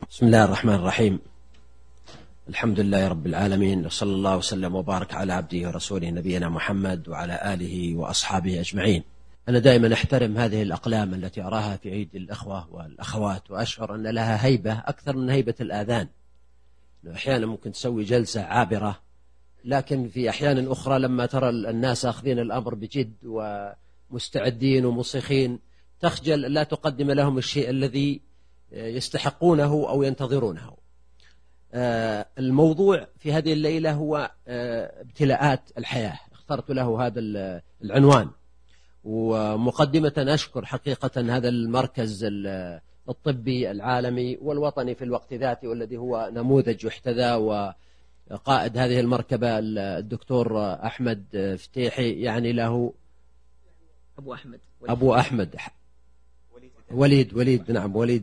بسم الله الرحمن الرحيم. الحمد لله رب العالمين، وصلى الله وسلم وبارك على عبده ورسوله نبينا محمد وعلى آله وأصحابه أجمعين. أنا دائما أحترم هذه الأقلام التي أراها في أيدي الأخوة والأخوات، وأشعر أن لها هيبة أكثر من هيبة الآذان. أحيانا ممكن تسوي جلسة عابرة، لكن في أحيان أخرى لما ترى الناس أخذين الأمر بجد ومستعدين ومصيخين، تخجل لا تقدم لهم الشيء الذي يستحقونه أو ينتظرونه. الموضوع في هذه الليلة هو ابتلاءات الحياة، اخترت له هذا العنوان. ومقدمة أشكر حقيقة هذا المركز الطبي العالمي والوطني في الوقت ذاته، والذي هو نموذج يحتذى، وقائد هذه المركبة الدكتور أحمد فتيحي، يعني له أبو أحمد وليد نعم وليد،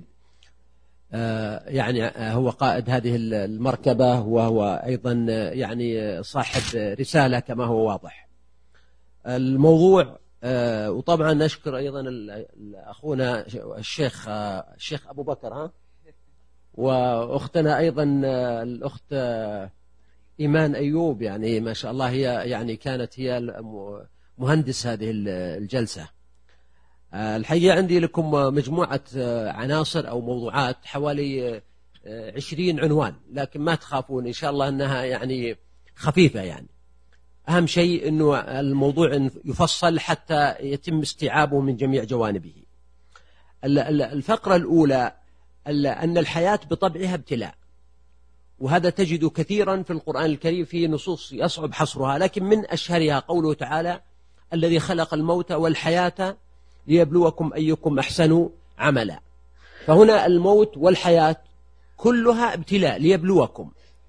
يعني هو قائد هذه المركبة، وهو أيضا يعني صاحب رسالة كما هو واضح. الموضوع وطبعا نشكر أيضا أخونا الشيخ أبو بكر، وأختنا أيضا الأخت إيمان أيوب، يعني ما شاء الله هي يعني كانت هي مهندس هذه الجلسة. الحقيقة عندي لكم مجموعة عناصر أو موضوعات حوالي 20 عنوان، لكن ما تخافون إن شاء الله أنها يعني خفيفة. يعني أهم شيء أنه الموضوع يفصل حتى يتم استيعابه من جميع جوانبه. الفقرة الأولى أن الحياة بطبعها ابتلاء، وهذا تجد كثيرا في القرآن الكريم في نصوص يصعب حصرها، لكن من أشهرها قوله تعالى: الذي خلق الموت والحياة ليبلوكم أيكم أحسن عملا. فهنا الموت والحياة كلها ابتلاء ليبلوكم،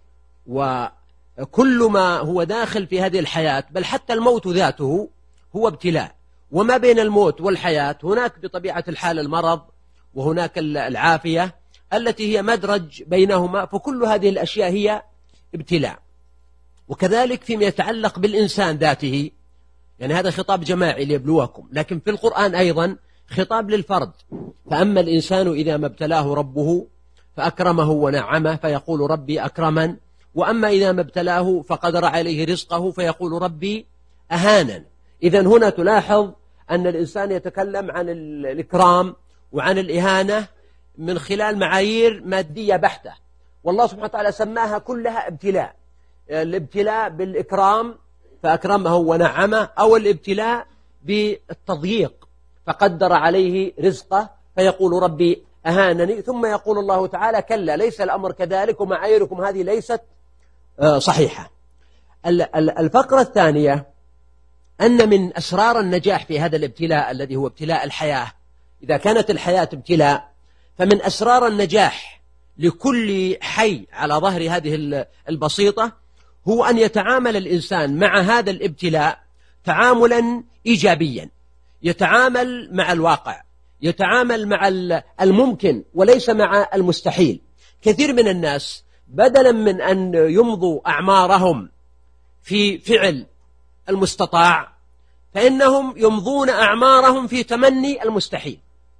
وكل ما هو داخل في هذه الحياة، بل حتى الموت ذاته هو ابتلاء. وما بين الموت والحياة هناك بطبيعة الحال المرض، وهناك العافية التي هي مدرج بينهما، فكل هذه الأشياء هي ابتلاء. وكذلك فيما يتعلق بالإنسان ذاته، يعني هذا خطاب جماعي ليبلوكم، لكن في القرآن أيضا خطاب للفرد. فأما الإنسان إذا ما ابتلاه ربه فأكرمه ونعمه فيقول ربي أكرمن، وأما إذا ما ابتلاه فقدر عليه رزقه فيقول ربي أهانن. إذن هنا تلاحظ أن الإنسان يتكلم عن الإكرام وعن الإهانة من خلال معايير مادية بحتة، والله سبحانه وتعالى سماها كلها ابتلاء. الابتلاء بالإكرام فأكرمه ونعمه، أو الابتلاء بالتضييق فقدر عليه رزقه فيقول ربي أهانني. ثم يقول الله تعالى: كلا ليس الأمر كذلك، ومعاييركم هذه ليست صحيحة. الفقرة الثانية أن من أسرار النجاح في هذا الابتلاء الذي هو ابتلاء الحياة، إذا كانت الحياة ابتلاء، فمن أسرار النجاح لكل حي على ظهر هذه البسيطة هو أن يتعامل الإنسان مع هذا الابتلاء تعاملا إيجابيا، يتعامل مع الواقع، يتعامل مع الممكن وليس مع المستحيل. كثير من الناس بدلا من أن يمضوا أعمارهم في فعل المستطاع، فإنهم يمضون أعمارهم في تمني المستحيل.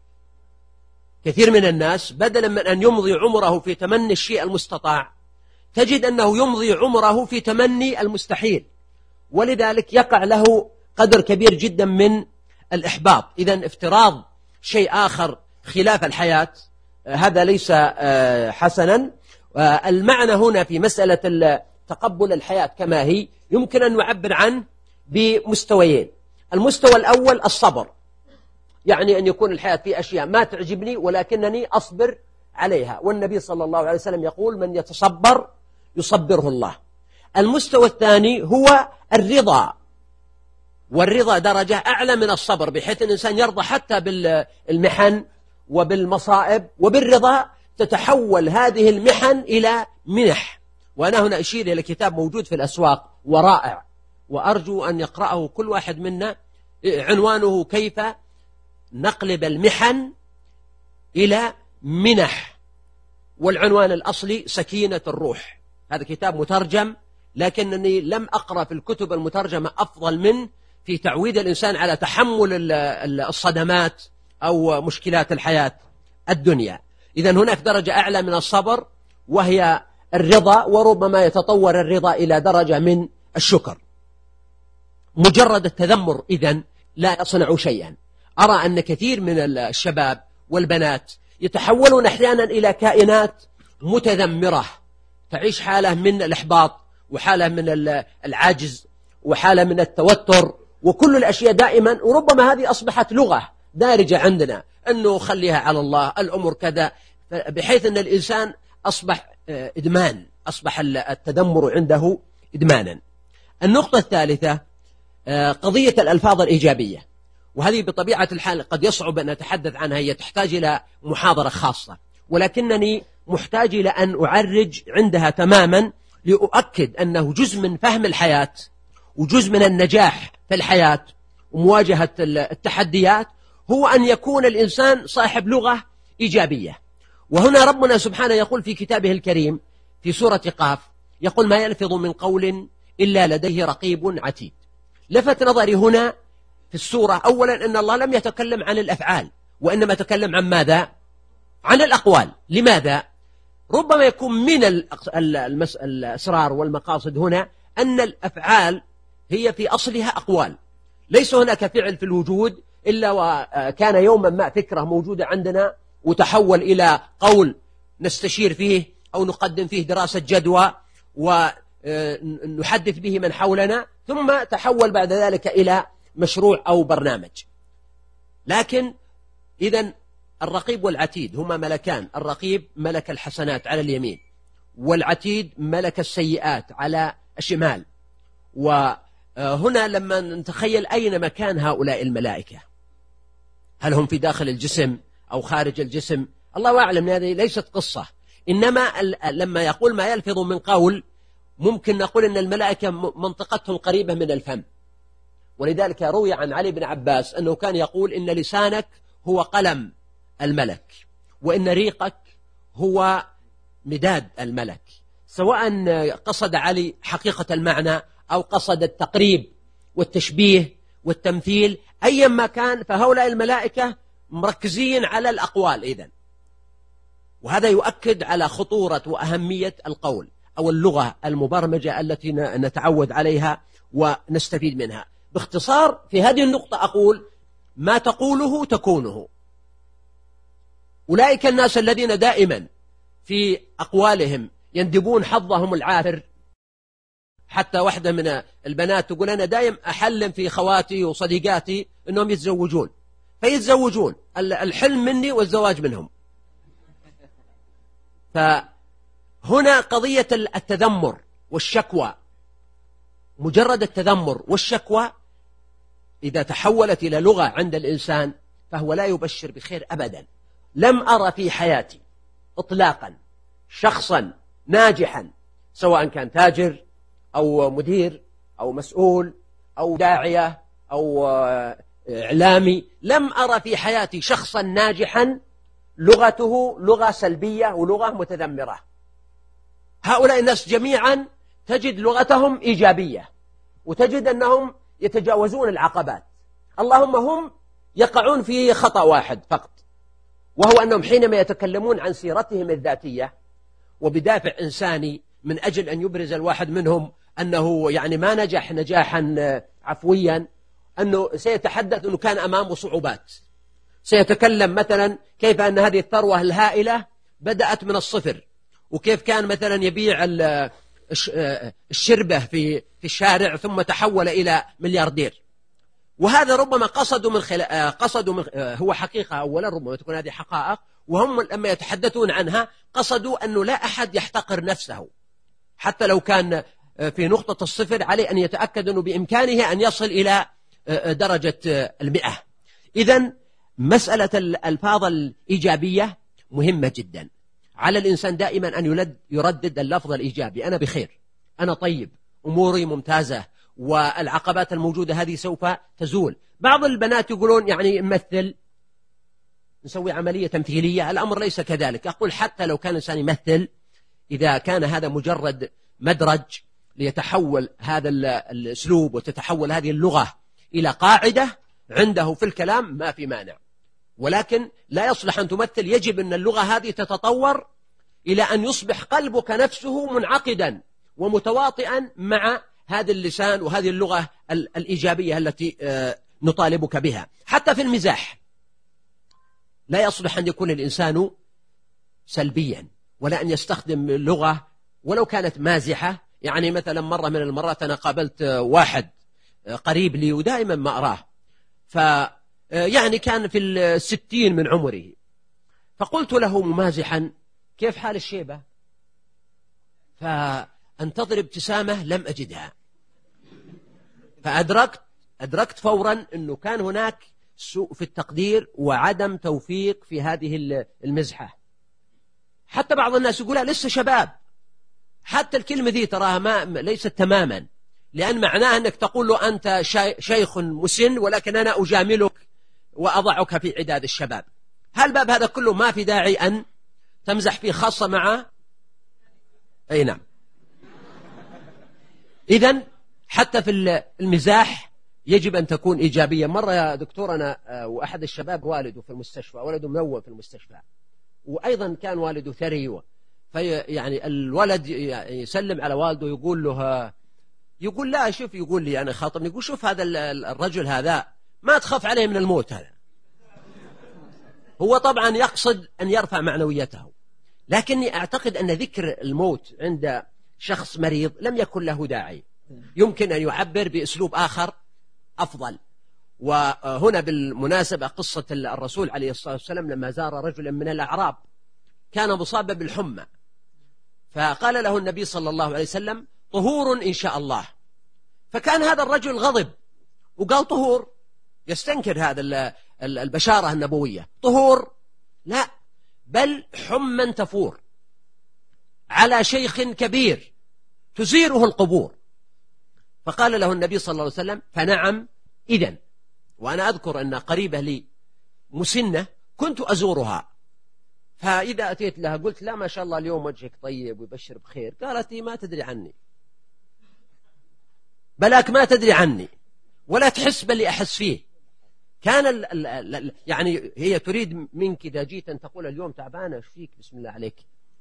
كثير من الناس بدلا من أن يمضي عمره في تمني الشيء المستطاع، تجد أنه يمضي عمره في تمني المستحيل، ولذلك يقع له قدر كبير جدا من الإحباط. إذن افتراض شيء آخر خلاف الحياة هذا ليس حسنا. المعنى هنا في مسألة تقبل الحياة كما هي يمكن أن نعبر عنه بمستويين. المستوى الأول الصبر، يعني أن يكون الحياة في أشياء ما تعجبني ولكنني أصبر عليها، والنبي صلى الله عليه وسلم يقول: من يتصبر يصبره الله. المستوى الثاني هو الرضا، والرضا درجة أعلى من الصبر، بحيث الإنسان يرضى حتى بالمحن وبالمصائب، وبالرضا تتحول هذه المحن إلى منح. وأنا هنا أشير إلى كتاب موجود في الأسواق ورائع، وأرجو أن يقرأه كل واحد منا، عنوانه: كيف نقلب المحن إلى منح، والعنوان الأصلي سكينة الروح. هذا كتاب مترجم، لكنني لم أقرأ في الكتب المترجمة أفضل منه في تعويد الإنسان على تحمل الصدمات أو مشكلات الحياة الدنيا. إذن هناك درجة أعلى من الصبر وهي الرضا، وربما يتطور الرضا إلى درجة من الشكر. مجرد التذمر إذن لا يصنع شيئا. أرى أن كثير من الشباب والبنات يتحولون أحيانا إلى كائنات متذمرة، تعيش حالة من الإحباط وحالة من العجز وحالة من التوتر وكل الأشياء دائما، وربما هذه أصبحت لغة دارجة عندنا، أنه خليها على الله، الأمر كذا، بحيث أن الإنسان أصبح إدمان، أصبح التذمر عنده إدمانا. النقطة الثالثة قضية الألفاظ الإيجابية، وهذه بطبيعة الحال قد يصعب أن أتحدث عنها، هي تحتاج إلى محاضرة خاصة، ولكنني محتاج إلى أن أعرج عندها تماما لأؤكد أنه جزء من فهم الحياة وجزء من النجاح في الحياة ومواجهة التحديات هو أن يكون الإنسان صاحب لغة إيجابية. وهنا ربنا سبحانه يقول في كتابه الكريم في سورة قاف، يقول ما يلفظ من قول إلا لديه رقيب عتيد. لفت نظري هنا في السورة أولا أن الله لم يتكلم عن الأفعال، وإنما تكلم عن ماذا؟ عن الأقوال. لماذا؟ ربما يكون من الأسرار والمقاصد هنا أن الأفعال هي في أصلها أقوال، ليس هناك فعل في الوجود إلا وكان يوما ما فكرة موجودة عندنا وتحول إلى قول نستشير فيه أو نقدم فيه دراسة جدوى ونحدث به من حولنا، ثم تحول بعد ذلك إلى مشروع أو برنامج. لكن إذن الرقيب والعتيد هما ملكان، الرقيب ملك الحسنات على اليمين، والعتيد ملك السيئات على الشمال. وهنا لما نتخيل أين مكان هؤلاء الملائكة، هل هم في داخل الجسم أو خارج الجسم؟ الله أعلم، هذه ليست قصة، إنما لما يقول ما يلفظ من قول ممكن نقول أن الملائكة منطقتهم قريبة من الفم، ولذلك روي عن علي بن عباس أنه كان يقول إن لسانك هو قلم الملك، وإن ريقك هو مداد الملك، سواء قصد علي حقيقة المعنى أو قصد التقريب والتشبيه والتمثيل، أيا ما كان فهؤلاء الملائكة مركزين على الأقوال إذن. وهذا يؤكد على خطورة وأهمية القول أو اللغة المبرمجة التي نتعود عليها ونستفيد منها. باختصار في هذه النقطة أقول ما تقوله تكونه. أولئك الناس الذين دائما في أقوالهم يندبون حظهم العافر، حتى واحدة من البنات تقول أنا دائما أحلم في خواتي وصديقاتي أنهم يتزوجون، فيتزوجون، الحلم مني والزواج منهم. فهنا قضية التذمر والشكوى، مجرد التذمر والشكوى إذا تحولت إلى لغة عند الإنسان فهو لا يبشر بخير أبدا. لم أرى في حياتي إطلاقا شخصا ناجحا، سواء كان تاجر أو مدير أو مسؤول أو داعية أو إعلامي، لم أرى في حياتي شخصا ناجحا لغته لغة سلبية ولغة متذمرة. هؤلاء الناس جميعا تجد لغتهم إيجابية، وتجد أنهم يتجاوزون العقبات. اللهم هم يقعون في خطأ واحد فقط، وهو أنهم حينما يتكلمون عن سيرتهم الذاتية وبدافع إنساني من أجل أن يبرز الواحد منهم أنه يعني ما نجح نجاحا عفويا، أنه سيتحدث أنه كان أمامه صعوبات، سيتكلم مثلا كيف أن هذه الثروة الهائلة بدأت من الصفر، وكيف كان مثلا يبيع الشربة في الشارع ثم تحول إلى ملياردير. وهذا ربما قصدوا من هو حقيقة أولا، ربما تكون هذه حقائق، وهم لما يتحدثون عنها قصدوا أنه لا أحد يحتقر نفسه، حتى لو كان في نقطة الصفر عليه أن يتأكد أنه بإمكانه أن يصل إلى درجة 100. إذن مسألة الألفاظ الإيجابية مهمة جدا. على الإنسان دائما أن يردد اللفظ الإيجابي، أنا بخير، أنا طيب، أموري ممتازة، والعقبات الموجودة هذه سوف تزول. بعض البنات يقولون يعني نمثل، نسوي عملية تمثيلية. الأمر ليس كذلك. أقول حتى لو كان الإنسان يمثل، إذا كان هذا مجرد مدرج ليتحول هذا الأسلوب وتتحول هذه اللغة إلى قاعدة عنده في الكلام ما في مانع. ولكن لا يصلح أن تمثل. يجب أن اللغة هذه تتطور إلى أن يصبح قلبك نفسه منعقدا ومتواطئا مع هذا اللسان وهذه اللغة الإيجابية التي نطالبك بها. حتى في المزاح لا يصلح أن يكون الإنسان سلبيا، ولا أن يستخدم لغة ولو كانت مازحة. يعني مثلا مرة من المرات أنا قابلت واحد قريب لي ودائما ما أراه، يعني كان في 60 من عمره، فقلت له ممازحا: كيف حال الشيبة؟ فانتظر ابتسامة لم أجدها، فأدركت فورا أنه كان هناك سوء في التقدير وعدم توفيق في هذه المزحة. حتى بعض الناس يقولها لسه شباب، حتى الكلمة ذي تراها ليست تماما، لأن معناه أنك تقول له أنت شيخ مسن، ولكن أنا أجاملك وأضعك في عداد الشباب. هالباب هذا كله ما في داعي أن تمزح فيه، خاصة مع أي نعم. إذن حتى في المزاح يجب أن تكون إيجابية. مرة يا دكتور أنا وأحد الشباب والده في المستشفى، ولده منوم في المستشفى، وأيضا كان والده ثري، يعني الولد يسلم على والده يقول له، يقول لا شوف، يقول لي أنا خاطبني، يقول شوف هذا الرجل هذا ما تخاف عليه من الموت هذا. هو طبعا يقصد أن يرفع معنويته، لكني أعتقد أن ذكر الموت عند شخص مريض لم يكن له داعي، يمكن أن يعبر بأسلوب آخر أفضل. وهنا بالمناسبة قصة الرسول عليه الصلاة والسلام لما زار رجلا من الأعراب كان مصابا بالحمى، فقال له النبي صلى الله عليه وسلم: طهور إن شاء الله. فكان هذا الرجل غضب وقال: طهور؟ يستنكر هذا البشارة النبوية، طهور لا، بل حمى تفور على شيخ كبير تزيره القبور. فقال له النبي صلى الله عليه وسلم: فنعم إذن. وأنا أذكر أن قريبة لي مسنة كنت أزورها، فإذا أتيت لها قلت: لا ما شاء الله اليوم وجهك طيب ويبشر بخير. قالت لي: ما تدري عني، بلاك ما تدري عني ولا تحس باللي أحس فيه. كان يعني هي تريد منك إذا جيت أن تقول اليوم تعبانة، ايش فيك؟ بسم الله عليك.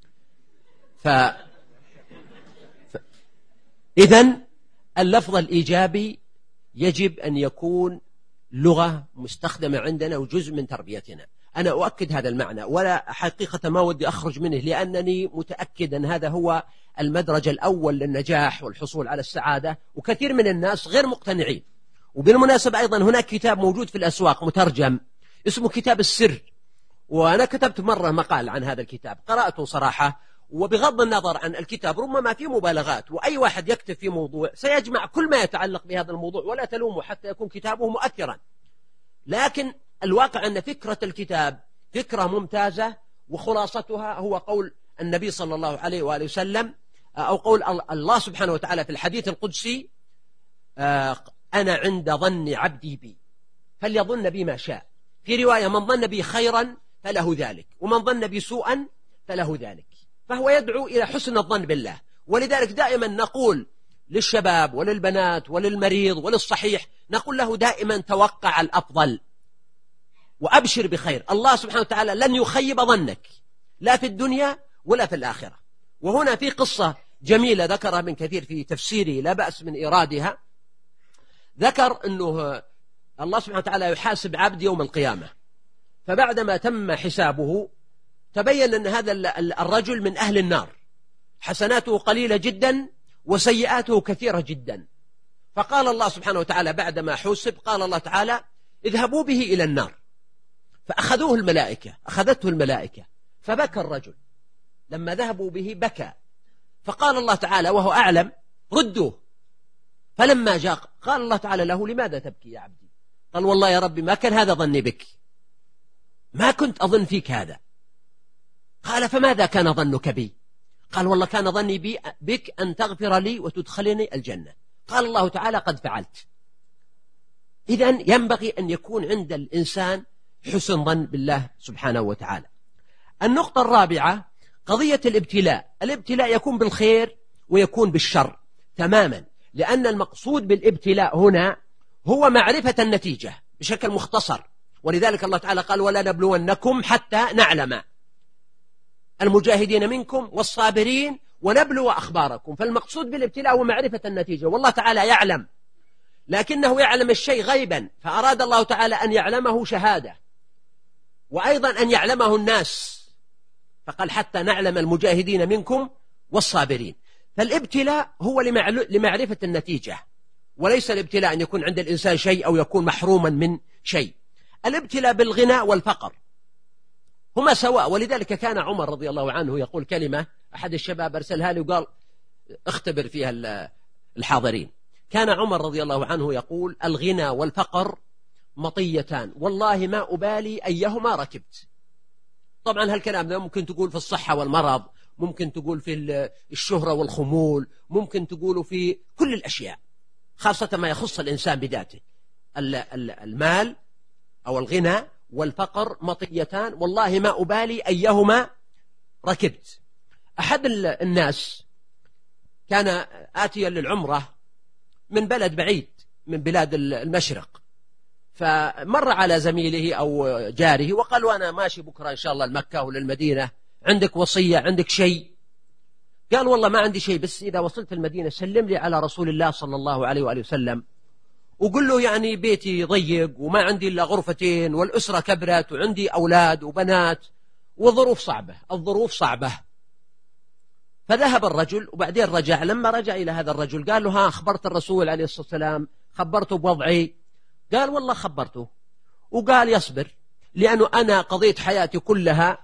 إذن اللفظ الإيجابي يجب أن يكون لغة مستخدمة عندنا وجزء من تربيتنا. أنا أؤكد هذا المعنى، ولا حقيقة ما ودي أخرج منه، لأنني متأكد أن هذا هو المدرج الأول للنجاح والحصول على السعادة، وكثير من الناس غير مقتنعين. وبالمناسبة أيضا هناك كتاب موجود في الأسواق مترجم اسمه كتاب السر، وأنا كتبت مرة مقال عن هذا الكتاب، قرأته صراحة، وبغض النظر عن الكتاب ربما فيه مبالغات، وأي واحد يكتب في موضوع سيجمع كل ما يتعلق بهذا الموضوع، ولا تلومه حتى يكون كتابه مؤثرا. لكن الواقع أن فكرة الكتاب فكرة ممتازة، وخلاصتها هو قول النبي صلى الله عليه وآله وسلم، أو قول الله سبحانه وتعالى في الحديث القدسي: أنا عند ظن عبدي بي فليظن بي ما شاء. في رواية: من ظن بي خيرا فله ذلك، ومن ظن بي سوءا فله ذلك. فهو يدعو إلى حسن الظن بالله. ولذلك دائما نقول للشباب وللبنات وللمريض وللصحيح، نقول له دائما: توقع الأفضل وأبشر بخير. الله سبحانه وتعالى لن يخيب ظنك لا في الدنيا ولا في الآخرة. وهنا في قصة جميلة ذكرها ابن كثير في تفسيره، لا بأس من إيرادها. ذكر أنه الله سبحانه وتعالى يحاسب عبد يوم القيامة، فبعدما تم حسابه تبين أن هذا الرجل من أهل النار، حسناته قليلة جدا وسيئاته كثيرة جدا. فقال الله سبحانه وتعالى بعدما حوسب، قال الله تعالى: اذهبوا به إلى النار. فأخذته الملائكة فبكى الرجل. لما ذهبوا به بكى، فقال الله تعالى وهو أعلم: ردوه. فلما جاء قال الله تعالى له: لماذا تبكي يا عبدي؟ قال: والله يا ربي ما كان هذا ظني بك، ما كنت أظن فيك هذا. قال: فماذا كان ظنك بي؟ قال: والله كان ظني بك أن تغفر لي وتدخلني الجنة. قال الله تعالى: قد فعلت. إذن ينبغي أن يكون عند الإنسان حسن ظن بالله سبحانه وتعالى. النقطة الرابعة قضية الابتلاء. الابتلاء يكون بالخير ويكون بالشر تماما، لأن المقصود بالابتلاء هنا هو معرفة النتيجة بشكل مختصر، ولذلك الله تعالى قال ولا نبلونكم حتى نعلم المجاهدين منكم والصابرين ونبلو أخباركم. فالمقصود بالابتلاء هو معرفة النتيجة، والله تعالى يعلم، لكنه يعلم الشيء غيبا، فأراد الله تعالى أن يعلمه شهادة، وأيضا أن يعلمه الناس، فقال حتى نعلم المجاهدين منكم والصابرين. فالابتلاء هو لمعرفة النتيجة، وليس الابتلاء أن يكون عند الإنسان شيء أو يكون محروما من شيء. الابتلاء بالغنى والفقر هما سواء، ولذلك كان عمر رضي الله عنه يقول كلمة، أحد الشباب أرسلها لي وقال اختبر فيها الحاضرين. كان عمر رضي الله عنه يقول الغنى والفقر مطيتان والله ما أبالي أيهما ركبت. طبعا هالكلام ده ممكن تقول في الصحة والمرض، ممكن تقول في الشهرة والخمول، ممكن تقوله في كل الأشياء، خاصة ما يخص الإنسان بذاته. المال أو الغنى والفقر مطيتان والله ما أبالي أيهما ركبت. أحد الناس كان آتيا للعمرة من بلد بعيد من بلاد المشرق، فمر على زميله أو جاره وقال وأنا ماشي بكرة إن شاء الله لمكة وللمدينة، عندك وصية، عندك شيء؟ قال والله ما عندي شيء، بس إذا وصلت المدينة سلم لي على رسول الله صلى الله عليه وآله وسلم، وقل له يعني بيتي ضيق وما عندي إلا غرفتين والأسرة كبرت وعندي أولاد وبنات والظروف صعبة، الظروف صعبة. فذهب الرجل وبعدين رجع، لما رجع إلى هذا الرجل قال له ها أخبرت الرسول عليه الصلاة والسلام، خبرته بوضعي؟ قال والله خبرته. وقال يصبر، لأنه أنا قضيت حياتي كلها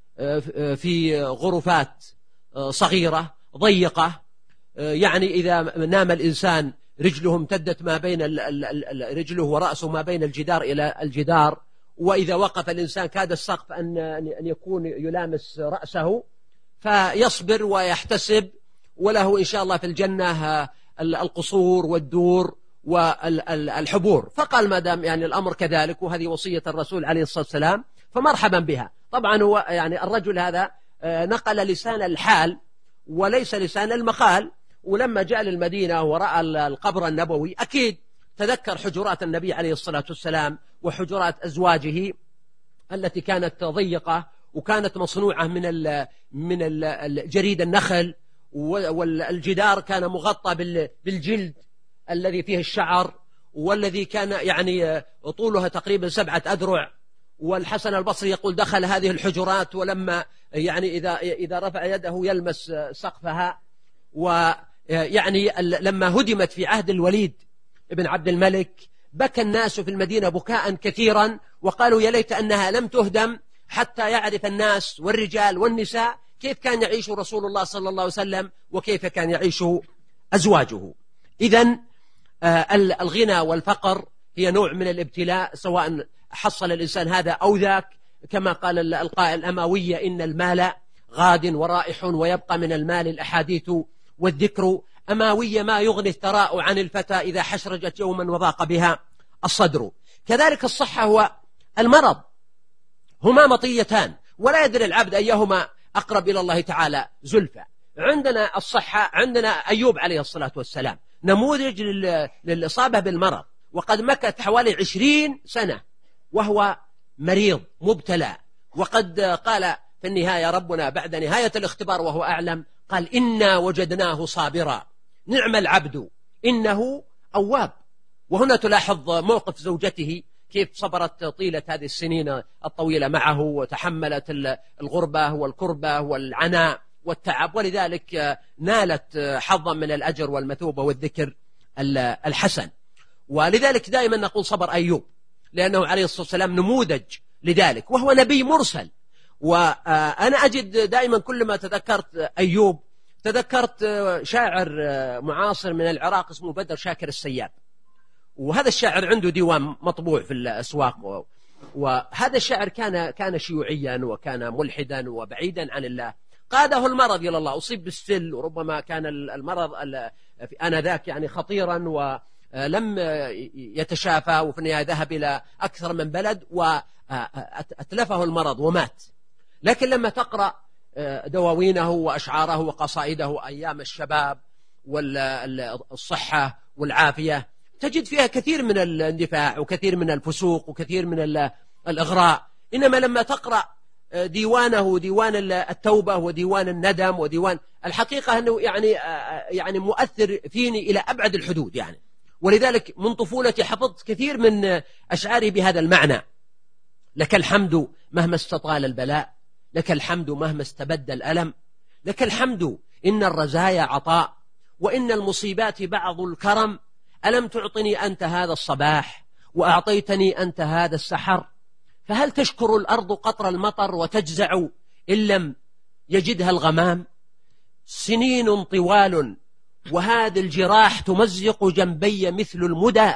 في غرفات صغيرة ضيقة، يعني إذا نام الإنسان رجله امتدت ما بين رجله ورأسه ما بين الجدار إلى الجدار، وإذا وقف الإنسان كاد السقف أن يكون يلامس رأسه، فيصبر ويحتسب، وله إن شاء الله في الجنة القصور والدور والحبور. فقال ما دام يعني الأمر كذلك وهذه وصية الرسول عليه الصلاة والسلام فمرحبا بها. طبعا هو يعني الرجل هذا نقل لسان الحال وليس لسان المقال، ولما جاء للمدينة ورأى القبر النبوي أكيد تذكر حجرات النبي عليه الصلاة والسلام وحجرات أزواجه التي كانت ضيقة وكانت مصنوعة من جريد النخل، والجدار كان مغطى بالجلد الذي فيه الشعر، والذي كان يعني طولها تقريبا 7 أذرع. والحسن البصري يقول دخل هذه الحجرات ولما يعني إذا رفع يده يلمس سقفها. ويعني لما هدمت في عهد الوليد ابن عبد الملك بكى الناس في المدينة بكاء كثيرا، وقالوا يا ليت أنها لم تهدم حتى يعرف الناس والرجال والنساء كيف كان يعيش رسول الله صلى الله عليه وسلم وكيف كان يعيش أزواجه. إذن الغنى والفقر هي نوع من الابتلاء، سواء حصل الإنسان هذا أو ذاك، كما قال القائل الأموية إن المال غاد ورائح ويبقى من المال الأحاديث والذكر، أماوية ما يغني الثراء عن الفتى إذا حشرجت يوما وضاق بها الصدر. كذلك الصحة والمرض هما مطيتان، ولا يدري العبد أيهما أقرب إلى الله تعالى زلفى. عندنا الصحة، عندنا أيوب عليه الصلاة والسلام نموذج للإصابة بالمرض، وقد مكث حوالي 20 سنة وهو مريض مبتلى، وقد قال في النهاية ربنا بعد نهاية الاختبار وهو أعلم قال إنا وجدناه صابرا نعم العبد إنه أواب. وهنا تلاحظ موقف زوجته كيف صبرت طيلة هذه السنين الطويلة معه، وتحملت الغربة والكربة والعناء والتعب، ولذلك نالت حظا من الأجر والمثوبة والذكر الحسن. ولذلك دائما نقول صبر أيوب، لأنه عليه الصلاة والسلام نموذج لذلك، وهو نبي مرسل. وأنا أجد دائما كل ما تذكرت أيوب تذكرت شاعر معاصر من العراق اسمه بدر شاكر السياب، وهذا الشاعر عنده ديوان مطبوع في الأسواق، وهذا الشاعر كان شيوعيا وكان ملحدا وبعيدا عن الله، قاده المرض إلى الله، أصيب بالسل، وربما كان المرض آنذاك يعني خطيرا ولم يتشافى، وفي النهاية ذهب إلى أكثر من بلد وأتلفه المرض ومات. لكن لما تقرأ دواوينه وأشعاره وقصائده أيام الشباب والصحة والعافية تجد فيها كثير من الاندفاع وكثير من الفسوق وكثير من الإغراء. إنما لما تقرأ ديوانه، ديوان التوبة وديوان الندم وديوان، الحقيقة أنه يعني مؤثر فيني إلى أبعد الحدود يعني. ولذلك من طفولتي حفظت كثير من أشعاري بهذا المعنى: لك الحمد مهما استطال البلاء، لك الحمد مهما استبد الألم، لك الحمد إن الرزايا عطاء، وإن المصيبات بعض الكرم، ألم تعطني أنت هذا الصباح وأعطيتني أنت هذا السحر، فهل تشكر الأرض قطر المطر وتجزع إن لم يجدها الغمام؟ سنين طوال وهذه الجراح تمزق جنبي مثل المدى،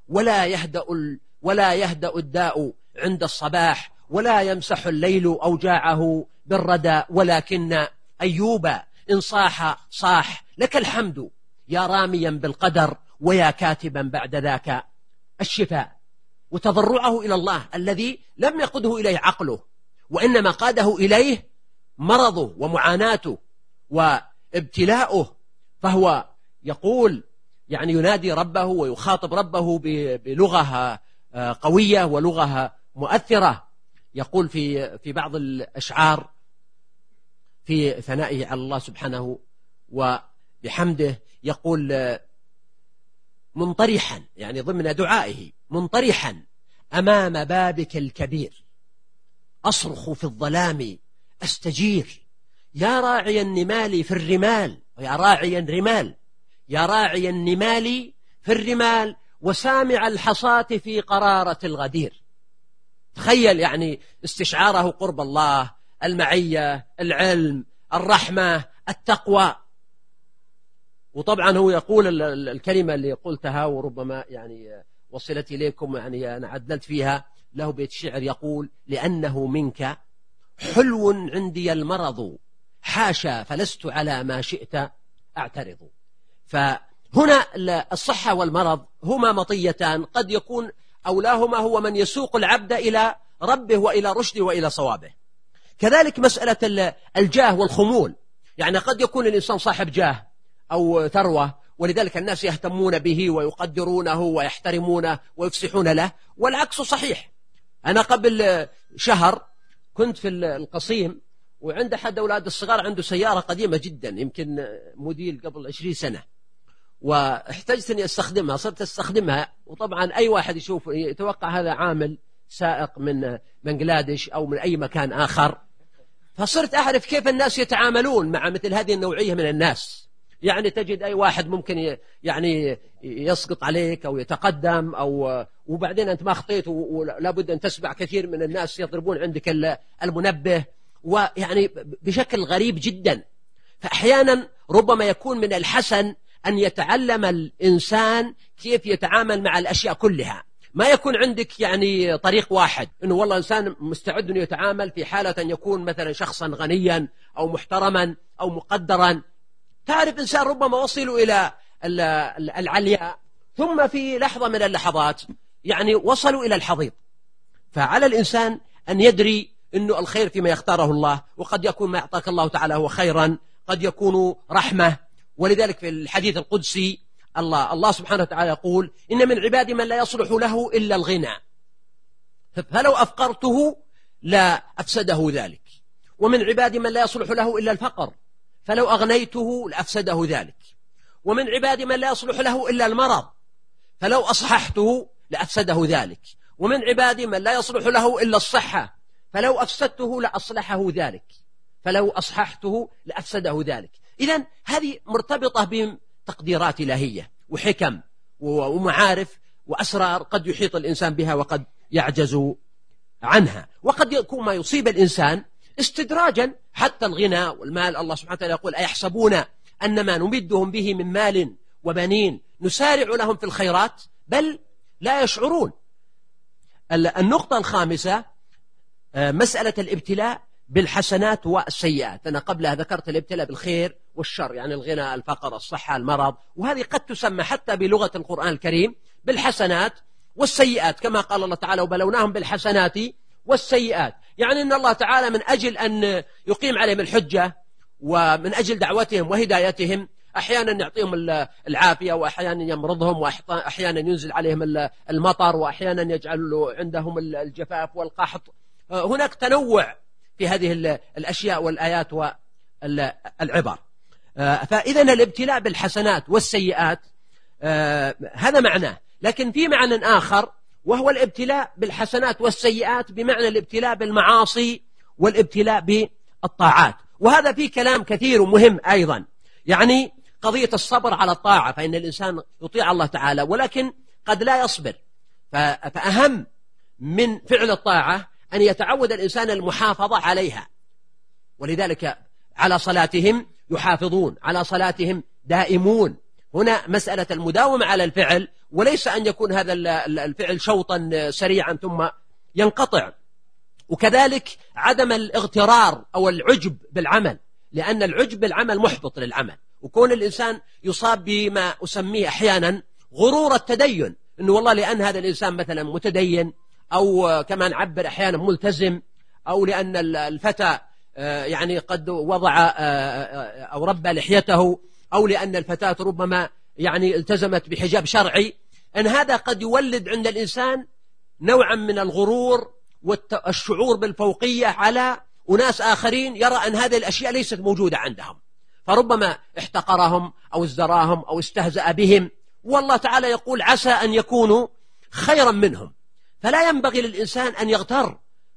ولا يهدأ الداء عند الصباح، ولا يمسح الليل أوجاعه بالردى، ولكن أيوب إن صاح صاح لك الحمد يا راميا بالقدر، ويا كاتبا بعد ذاك الشفاء. وتضرعه إلى الله الذي لم يقده إليه عقله، وإنما قاده إليه مرضه ومعاناته وابتلاؤه. فهو يقول يعني ينادي ربه ويخاطب ربه بلغة قوية ولغة مؤثرة. يقول في بعض الأشعار في ثنائه على الله سبحانه وبحمده، يقول منطرحا يعني ضمن دعائه: منطرحا أمام بابك الكبير أصرخ في الظلام أستجير، يا راعي النمال في الرمال، يا راعي الرمال، يا راعي النمال في الرمال، وسامع الحصاة في قرارة الغدير. تخيل يعني استشعاره قرب الله، المعية، العلم، الرحمة، التقوى. وطبعا هو يقول الكلمة اللي قلتها وربما يعني وصلت إليكم، يعني أنا عدلت فيها، له بيت شعر يقول: لأنه منك حلو عندي المرض، حاشا فلست على ما شئت أعترض. فهنا الصحة والمرض هما مطيتان، قد يكون أولاهما هو من يسوق العبد إلى ربه وإلى رشده وإلى صوابه. كذلك مسألة الجاه والخمول، يعني قد يكون الإنسان صاحب جاه أو ثروة، ولذلك الناس يهتمون به ويقدرونه ويحترمونه ويفسحون له، والعكس صحيح. أنا قبل شهر كنت في القصيم، وعند أحد أولاد الصغار عنده سيارة قديمة جدا، يمكن موديل قبل 20 سنة، واحتجت أني أستخدمها. صرت أستخدمها، وطبعا أي واحد يشوف يتوقع هذا عامل سائق من بنغلاديش أو من أي مكان آخر. فصرت أعرف كيف الناس يتعاملون مع مثل هذه النوعية من الناس. يعني تجد أي واحد ممكن يعني يسقط عليك أو يتقدم، أو وبعدين أنت ما خطيت، ولا بد أن تسمع كثير من الناس يضربون عندك المنبه، ويعني بشكل غريب جدا. فأحيانا ربما يكون من الحسن أن يتعلم الإنسان كيف يتعامل مع الأشياء كلها، ما يكون عندك يعني طريق واحد، إنه والله إنسان مستعد أن يتعامل في حالة أن يكون مثلا شخصا غنيا أو محترما أو مقدرا. تعرف إنسان ربما وصلوا إلى العلياء، ثم في لحظة من اللحظات يعني وصلوا إلى الحضيض. فعلى الإنسان أن يدري أنه الخير فيما يختاره الله، وقد يكون ما أعطاك الله تعالى هو خيرا، قد يكون رحمة. ولذلك في الحديث القدسي الله سبحانه وتعالى يقول: إن من عبادي من لا يصلح له إلا الغنى، فلو أفقرته لا أفسده ذلك، ومن عبادي من لا يصلح له إلا الفقر، فلو أغنيته لأفسده ذلك، ومن عبادي من لا يصلح له إلا المرض، فلو أصححته لأفسده ذلك، ومن عبادي من لا يصلح له إلا الصحة، فلو أفسدته لأصلحه ذلك، فلو أصححته لأفسده ذلك. إذن هذه مرتبطة بتقديرات إلهية وحكم ومعارف وأسرار قد يحيط الإنسان بها وقد يعجز عنها. وقد يكون ما يصيب الإنسان استدراجا، حتى الغنى والمال. الله سبحانه وتعالى يقول: أيحسبون أنما نمدهم به من مال وبنين نسارع لهم في الخيرات بل لا يشعرون. النقطة الخامسة مسألة الابتلاء بالحسنات والسيئات. أنا قبلها ذكرت الابتلاء بالخير والشر، يعني الغنى، الفقر، الصحة، المرض، وهذه قد تسمى حتى بلغة القرآن الكريم بالحسنات والسيئات، كما قال الله تعالى: وبلوناهم بالحسنات والسيئات. يعني أن الله تعالى من أجل أن يقيم عليهم الحجة ومن أجل دعوتهم وهدايتهم أحيانا يعطيهم العافية، وأحيانا يمرضهم، وأحيانا ينزل عليهم المطر، وأحيانا يجعل عندهم الجفاف والقحط. هناك تنوع في هذه الأشياء والآيات والعبر. فإذا الابتلاء بالحسنات والسيئات هذا معناه. لكن في معنى آخر، وهو الابتلاء بالحسنات والسيئات بمعنى الابتلاء بالمعاصي والابتلاء بالطاعات. وهذا فيه كلام كثير ومهم أيضا، يعني قضية الصبر على الطاعة، فإن الإنسان يطيع الله تعالى ولكن قد لا يصبر. فأهم من فعل الطاعة أن يتعود الإنسان المحافظة عليها، ولذلك على صلاتهم يحافظون، على صلاتهم دائمون. هنا مسألة المداومة على الفعل، وليس أن يكون هذا الفعل شوطا سريعا ثم ينقطع. وكذلك عدم الاغترار أو العجب بالعمل، لأن العجب بالعمل محبط للعمل. وكون الإنسان يصاب بما أسميه أحيانا غرور التدين، أنه والله لأن هذا الإنسان مثلا متدين، أو كما نعبر أحيانا ملتزم، أو لأن الفتى يعني قد وضع أو ربى لحيته، أو لأن الفتاة ربما يعني التزمت بحجاب شرعي، أن هذا قد يولد عند الإنسان نوعا من الغرور والشعور بالفوقية على أناس آخرين، يرى أن هذه الأشياء ليست موجودة عندهم، فربما احتقرهم أو ازدراهم أو استهزأ بهم. والله تعالى يقول عسى أن يكونوا خيرا منهم. فلا ينبغي للإنسان أن يغتر.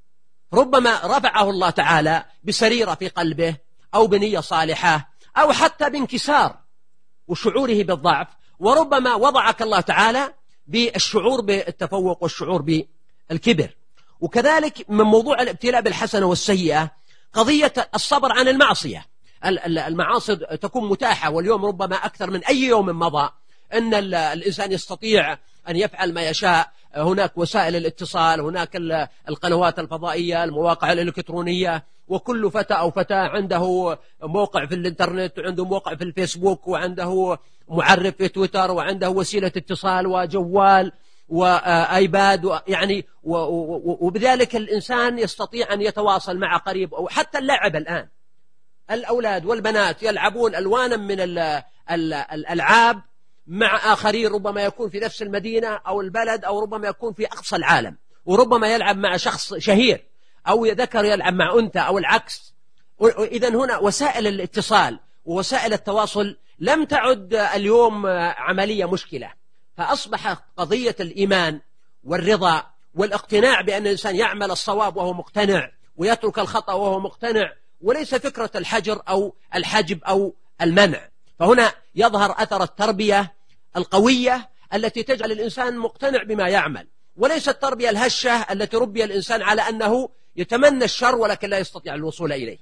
ربما رفعه الله تعالى بسريرة في قلبه، أو بنية صالحة، أو حتى بانكسار وشعوره بالضعف، وربما وضعك الله تعالى بالشعور بالتفوق والشعور بالكبر. وكذلك من موضوع الابتلاء بالحسنة والسيئة قضية الصبر عن المعصية. المعاصي تكون متاحة، واليوم ربما أكثر من أي يوم مضى أن الإنسان يستطيع أن يفعل ما يشاء. هناك وسائل الاتصال، هناك القنوات الفضائية، المواقع الإلكترونية، وكل فتى أو فتاة عنده موقع في الإنترنت، وعنده موقع في الفيسبوك، وعنده معرف في تويتر، وعنده وسيلة اتصال وجوال وآيباد، يعني وبذلك الإنسان يستطيع أن يتواصل مع قريب. أو حتى اللعب الآن، الأولاد والبنات يلعبون ألوانا من الألعاب مع آخرين، ربما يكون في نفس المدينة أو البلد، أو ربما يكون في أقصى العالم، وربما يلعب مع شخص شهير، أو ذكر يلعب مع أنثى أو العكس. إذن هنا وسائل الاتصال ووسائل التواصل لم تعد اليوم عملية مشكلة، فأصبح قضية الإيمان والرضا والاقتناع بأن الإنسان يعمل الصواب وهو مقتنع، ويترك الخطأ وهو مقتنع، وليس فكرة الحجر أو الحجب أو المنع. فهنا يظهر أثر التربية القوية التي تجعل الإنسان مقتنع بما يعمل، وليس التربية الهشة التي ربي الإنسان على أنه يتمنى الشر ولكن لا يستطيع الوصول إليه.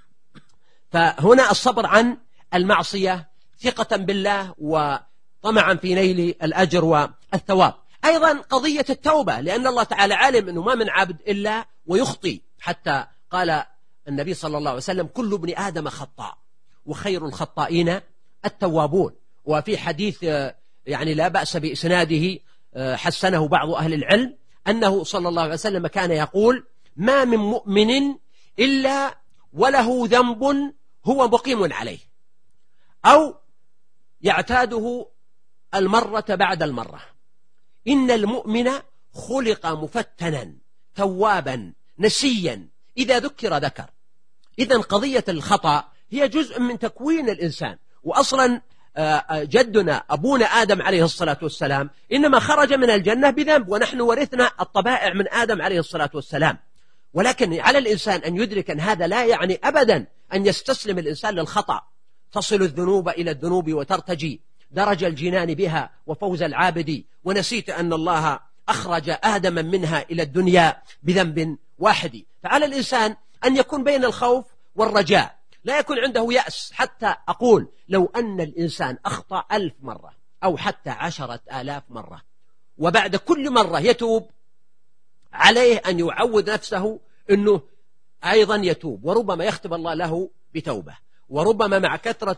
فهنا الصبر عن المعصية ثقة بالله وطمعا في نيل الأجر والثواب. أيضا قضية التوبة، لأن الله تعالى عالم أنه ما من عبد إلا ويخطي، حتى قال النبي صلى الله عليه وسلم كل ابن آدم خطاء وخير الخطائين التوابون. وفي حديث يعني لا بأس بإسناده حسنه بعض أهل العلم أنه صلى الله عليه وسلم كان يقول ما من مؤمن إلا وله ذنب هو مقيم عليه أو يعتاده المرة بعد المرة، إن المؤمن خلق مفتنا توابا نسيا إذا ذكر ذكر. إذن قضية الخطأ هي جزء من تكوين الإنسان. وأصلا جدنا أبونا آدم عليه الصلاة والسلام إنما خرج من الجنة بذنب، ونحن ورثنا الطبائع من آدم عليه الصلاة والسلام. ولكن على الإنسان أن يدرك أن هذا لا يعني أبدا أن يستسلم الإنسان للخطأ. تصل الذنوب إلى الذنوب وترتجي درج الجنان بها وفوز العابد، ونسيت أن الله أخرج آدم منها إلى الدنيا بذنب واحد. فعلى الإنسان أن يكون بين الخوف والرجاء، لا يكون عنده يأس. حتى أقول لو أن الإنسان أخطأ 1000 مرة أو حتى 10,000 مرة، وبعد كل مرة يتوب، عليه أن يعود نفسه أنه أيضا يتوب، وربما يختم الله له بتوبة، وربما مع كثرة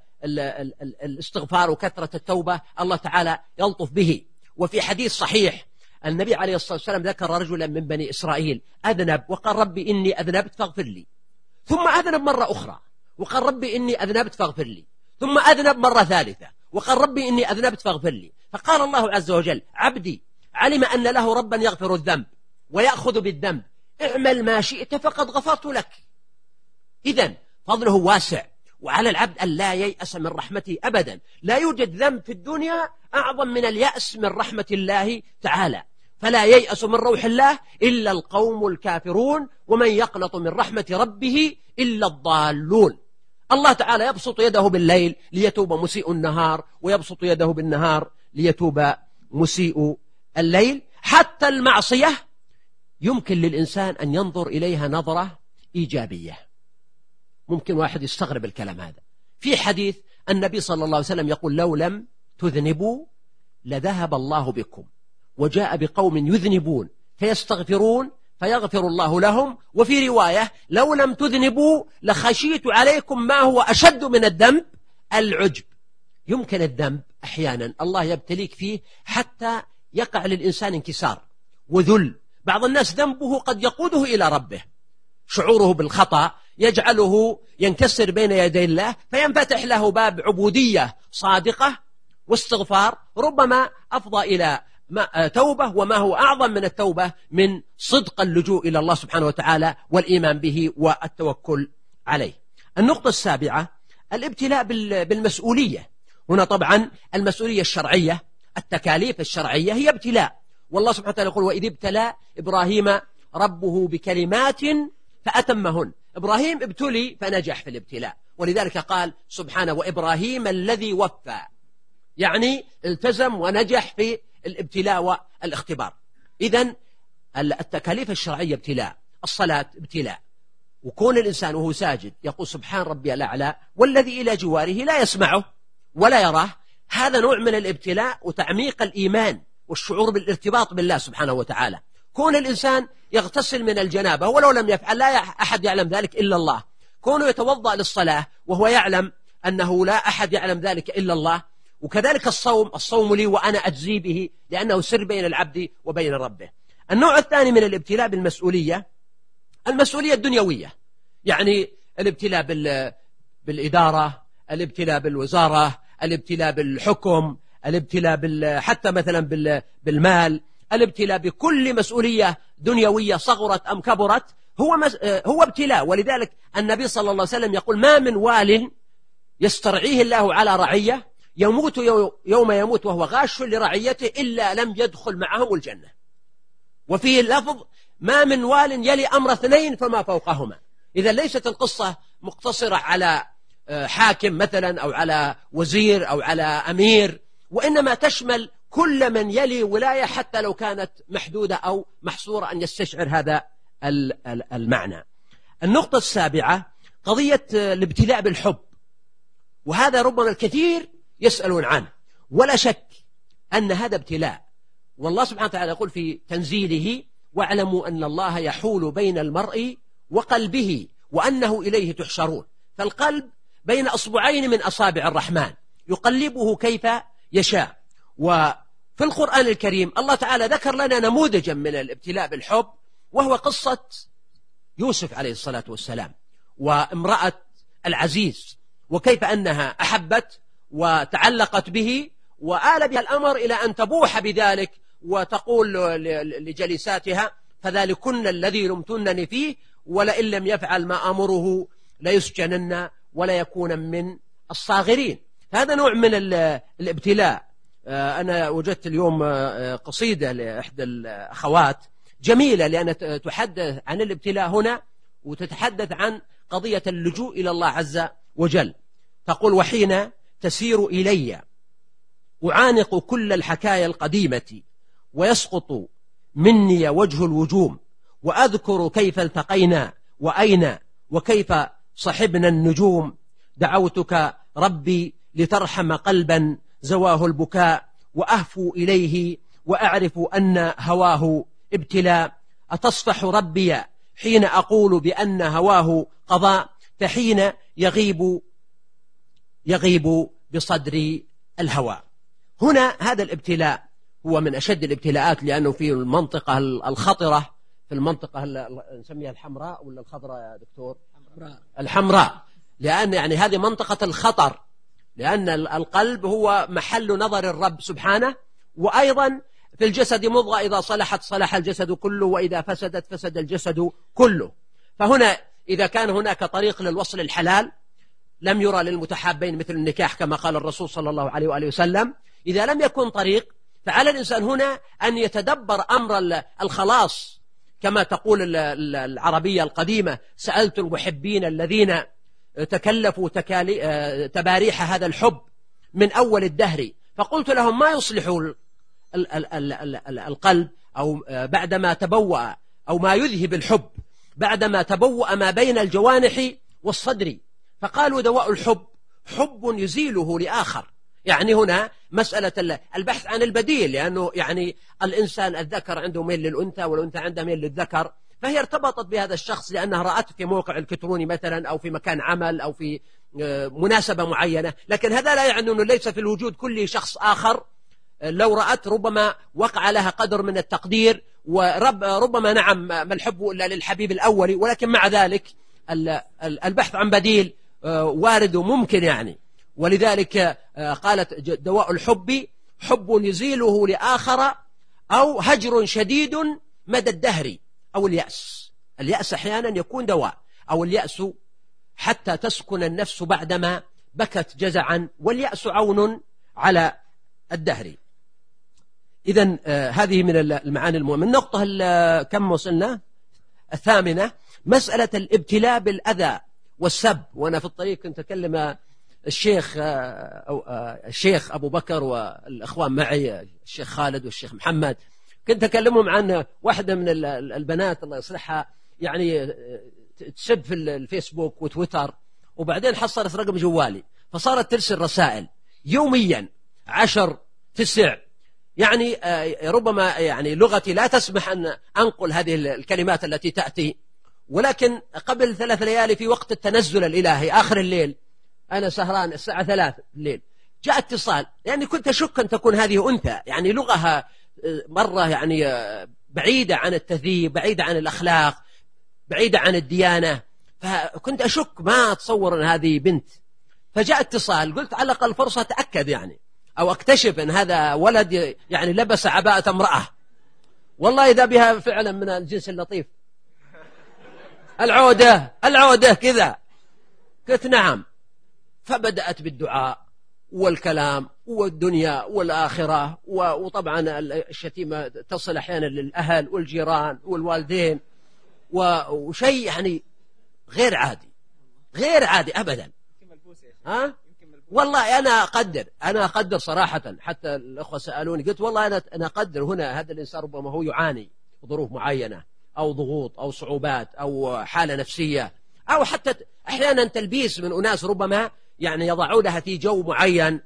الاستغفار وكثرة التوبة الله تعالى يلطف به. وفي حديث صحيح النبي عليه الصلاة والسلام ذكر رجلا من بني إسرائيل أذنب وقال ربي إني أذنبت فاغفر لي، ثم أذنب مرة أخرى وقال ربي إني أذنبت فاغفر لي، ثم أذنب مرة ثالثة وقال ربي إني أذنبت فاغفر لي. فقال الله عز وجل عبدي علم أن له ربا يغفر الذنب ويأخذ بالذنب، اعمل ما شئت فقد غفرت لك. إذن فضله واسع، وعلى العبد أن لا ييأس من رحمته أبدا. لا يوجد ذنب في الدنيا أعظم من اليأس من رحمة الله تعالى، فلا ييأس من روح الله إلا القوم الكافرون، ومن يقنط من رحمة ربه إلا الضالون. الله تعالى يبسط يده بالليل ليتوب مسيء النهار، ويبسط يده بالنهار ليتوب مسيء الليل. حتى المعصية يمكن للإنسان أن ينظر إليها نظرة إيجابية. ممكن واحد يستغرب الكلام هذا. في حديث النبي صلى الله عليه وسلم يقول لو لم تذنبوا لذهب الله بكم، وجاء بقوم يذنبون فيستغفرون فيغفر الله لهم. وفي رواية لو لم تذنبوا لخشيت عليكم ما هو أشد من الذنب، العجب. يمكن الذنب أحيانا الله يبتليك فيه حتى يقع للإنسان انكسار وذل. بعض الناس ذنبه قد يقوده إلى ربه، شعوره بالخطأ يجعله ينكسر بين يدي الله، فينفتح له باب عبودية صادقة واستغفار، ربما أفضى إلى توبة، وما هو أعظم من التوبة من صدق اللجوء إلى الله سبحانه وتعالى والإيمان به والتوكل عليه. النقطة السابعة الابتلاء بالمسؤولية. هنا طبعا المسؤولية الشرعية، التكاليف الشرعية هي ابتلاء. والله سبحانه وتعالى يقول وإذ ابتلى إبراهيم ربه بكلمات فأتمهن. إبراهيم ابتلي فنجح في الابتلاء، ولذلك قال سبحانه وإبراهيم الذي وفى، يعني التزم ونجح في الابتلاء والاختبار. إذن التكاليف الشرعية ابتلاء، الصلاة ابتلاء، وكون الإنسان وهو ساجد يقول سبحان ربي الأعلى والذي إلى جواره لا يسمعه ولا يراه، هذا نوع من الابتلاء وتعميق الإيمان والشعور بالارتباط بالله سبحانه وتعالى. كون الإنسان يغتسل من الجنابة ولو لم يفعل لا أحد يعلم ذلك إلا الله، كونه يتوضأ للصلاة وهو يعلم أنه لا أحد يعلم ذلك إلا الله. وكذلك الصوم لي وأنا أجزي به، لأنه سر بين العبد وبين ربه. النوع الثاني من الابتلاء بالمسؤولية، المسؤولية الدنيوية، يعني الابتلاء بالإدارة، الابتلاء بالوزارة، الابتلاء بالحكم، الابتلاء حتى مثلا بالمال، الابتلاء بكل مسؤولية دنيوية صغرت أم كبرت هو ابتلاء. ولذلك النبي صلى الله عليه وسلم يقول ما من وال يسترعيه الله على رعية يموت يوم يموت وهو غاش لرعيته إلا لم يدخل معهم الجنة. وفيه اللفظ ما من وال يلي أمر اثنين فما فوقهما. إذا ليست القصة مقتصرة على حاكم مثلا أو على وزير أو على أمير، وإنما تشمل كل من يلي ولاية حتى لو كانت محدودة أو محصورة، أن يستشعر هذا المعنى. النقطة السابعة قضية الابتلاء بالحب، وهذا ربما الكثير يسألون عنه، ولا شك أن هذا ابتلاء. والله سبحانه وتعالى يقول في تنزيله واعلموا أن الله يحول بين المرء وقلبه وأنه إليه تحشرون. فالقلب بين أصبعين من أصابع الرحمن يقلبه كيف يشاء. وفي القرآن الكريم الله تعالى ذكر لنا نموذجا من الابتلاء بالحب، وهو قصة يوسف عليه الصلاة والسلام وامرأة العزيز، وكيف أنها أحبت وتعلقت به، وآل بها الأمر إلى أن تبوح بذلك وتقول لجليساتها فذلكن الذي لمتنني فيه ولئن لم يفعل ما أمره ليسجنن ولا يكون من الصاغرين. هذا نوع من الابتلاء. أنا وجدت اليوم قصيدة لإحدى الأخوات جميلة، لأن تحدث عن الابتلاء هنا وتتحدث عن قضية اللجوء إلى الله عز وجل. تقول وحين تسير إلي أعانق كل الحكايا القديمة ويسقط مني وجه الوجوم، وأذكر كيف التقينا وأين وكيف صحبنا النجوم. دعوتك ربي لترحم قلبا زواه البكاء، وأهفو إليه وأعرف أن هواه ابتلاء. أتصفح ربي حين أقول بأن هواه قضاء، فحين يغيب بصدري الهوى. هنا هذا الابتلاء هو من أشد الابتلاءات، لأنه في المنطقة الخطرة، في المنطقة نسميها الحمراء ولا الخضراء يا دكتور؟ الحمراء، لأن يعني هذه منطقة الخطر لأن القلب هو محل نظر الرب سبحانه. وأيضا في الجسد مضغة إذا صلحت صلح الجسد كله وإذا فسدت فسد الجسد كله. فهنا إذا كان هناك طريق للوصل الحلال لم يرى للمتحابين مثل النكاح كما قال الرسول صلى الله عليه وآله وسلم. إذا لم يكن طريق فعلى الإنسان هنا أن يتدبر أمر الخلاص كما تقول العربية القديمة: سألت المحبين الذين تكلفوا تباريح هذا الحب من أول الدهر فقلت لهم ما يصلح القلب أو بعدما تبوأ أو ما يذهب الحب بعدما تبوأ ما بين الجوانح والصدر، فقالوا دواء الحب حب يزيله لآخر. يعني هنا مسألة البحث عن البديل، لأنه يعني الإنسان الذكر عنده ميل للأنثى والأنثى عندها ميل للذكر، فهي ارتبطت بهذا الشخص لأنها رأته في موقع الكتروني مثلا أو في مكان عمل أو في مناسبة معينة، لكن هذا لا يعني أنه ليس في الوجود كل شخص آخر لو رأت ربما وقع لها قدر من التقدير، وربما نعم ما الحب إلا للحبيب الأول، ولكن مع ذلك البحث عن بديل وارد وممكن يعني. ولذلك قالت دواء الحب حب يزيله لآخر أو هجر شديد مدى الدهر أو اليأس. اليأس أحيانا يكون دواء، أو اليأس حتى تسكن النفس بعدما بكت جزعا، واليأس عون على الدهر. إذن هذه من المعاني المهمة. النقطة كم وصلنا؟ 8، مسألة الابتلاء بالأذى والسب. وأنا في الطريق كنت أكلم الشيخ أبو بكر والأخوان معي الشيخ خالد والشيخ محمد، كنت أكلمهم عن واحدة من البنات الله يصلحها يعني تسب في الفيسبوك وتويتر، وبعدين حصلت رقم جوالي فصارت ترسل رسائل يوميا 10 9، يعني ربما يعني لغتي لا تسمح أن أنقل هذه الكلمات التي تأتي، ولكن قبل 3 ليالي في وقت التنزل الإلهي آخر الليل أنا سهران الساعة 3 الليل جاء اتصال، يعني كنت أشك أن تكون هذه أنثى، يعني لغها مرة يعني بعيدة عن التهذيب، بعيدة عن الأخلاق، بعيدة عن الديانة، فكنت أشك ما أتصور أن هذه بنت. فجاء اتصال، قلت على الأقل فرصة أتأكد يعني أو أكتشف أن هذا ولد يعني لبس عباءة امرأة. والله إذا بها فعلا من الجنس اللطيف، العودة كذا. قلت نعم. فبدأت بالدعاء والكلام والدنيا والآخرة، وطبعا الشتيمة تصل أحيانا للأهل والجيران والوالدين، وشيء يعني غير عادي أبدا. والله أنا أقدر صراحة، حتى الأخوة سألوني قلت والله أنا أقدر هنا هذا الإنسان ربما هو يعاني ظروف معينة أو ضغوط أو صعوبات أو حالة نفسية، أو حتى أحيانا تلبيس من أناس ربما يعني يضعونها في جو معين،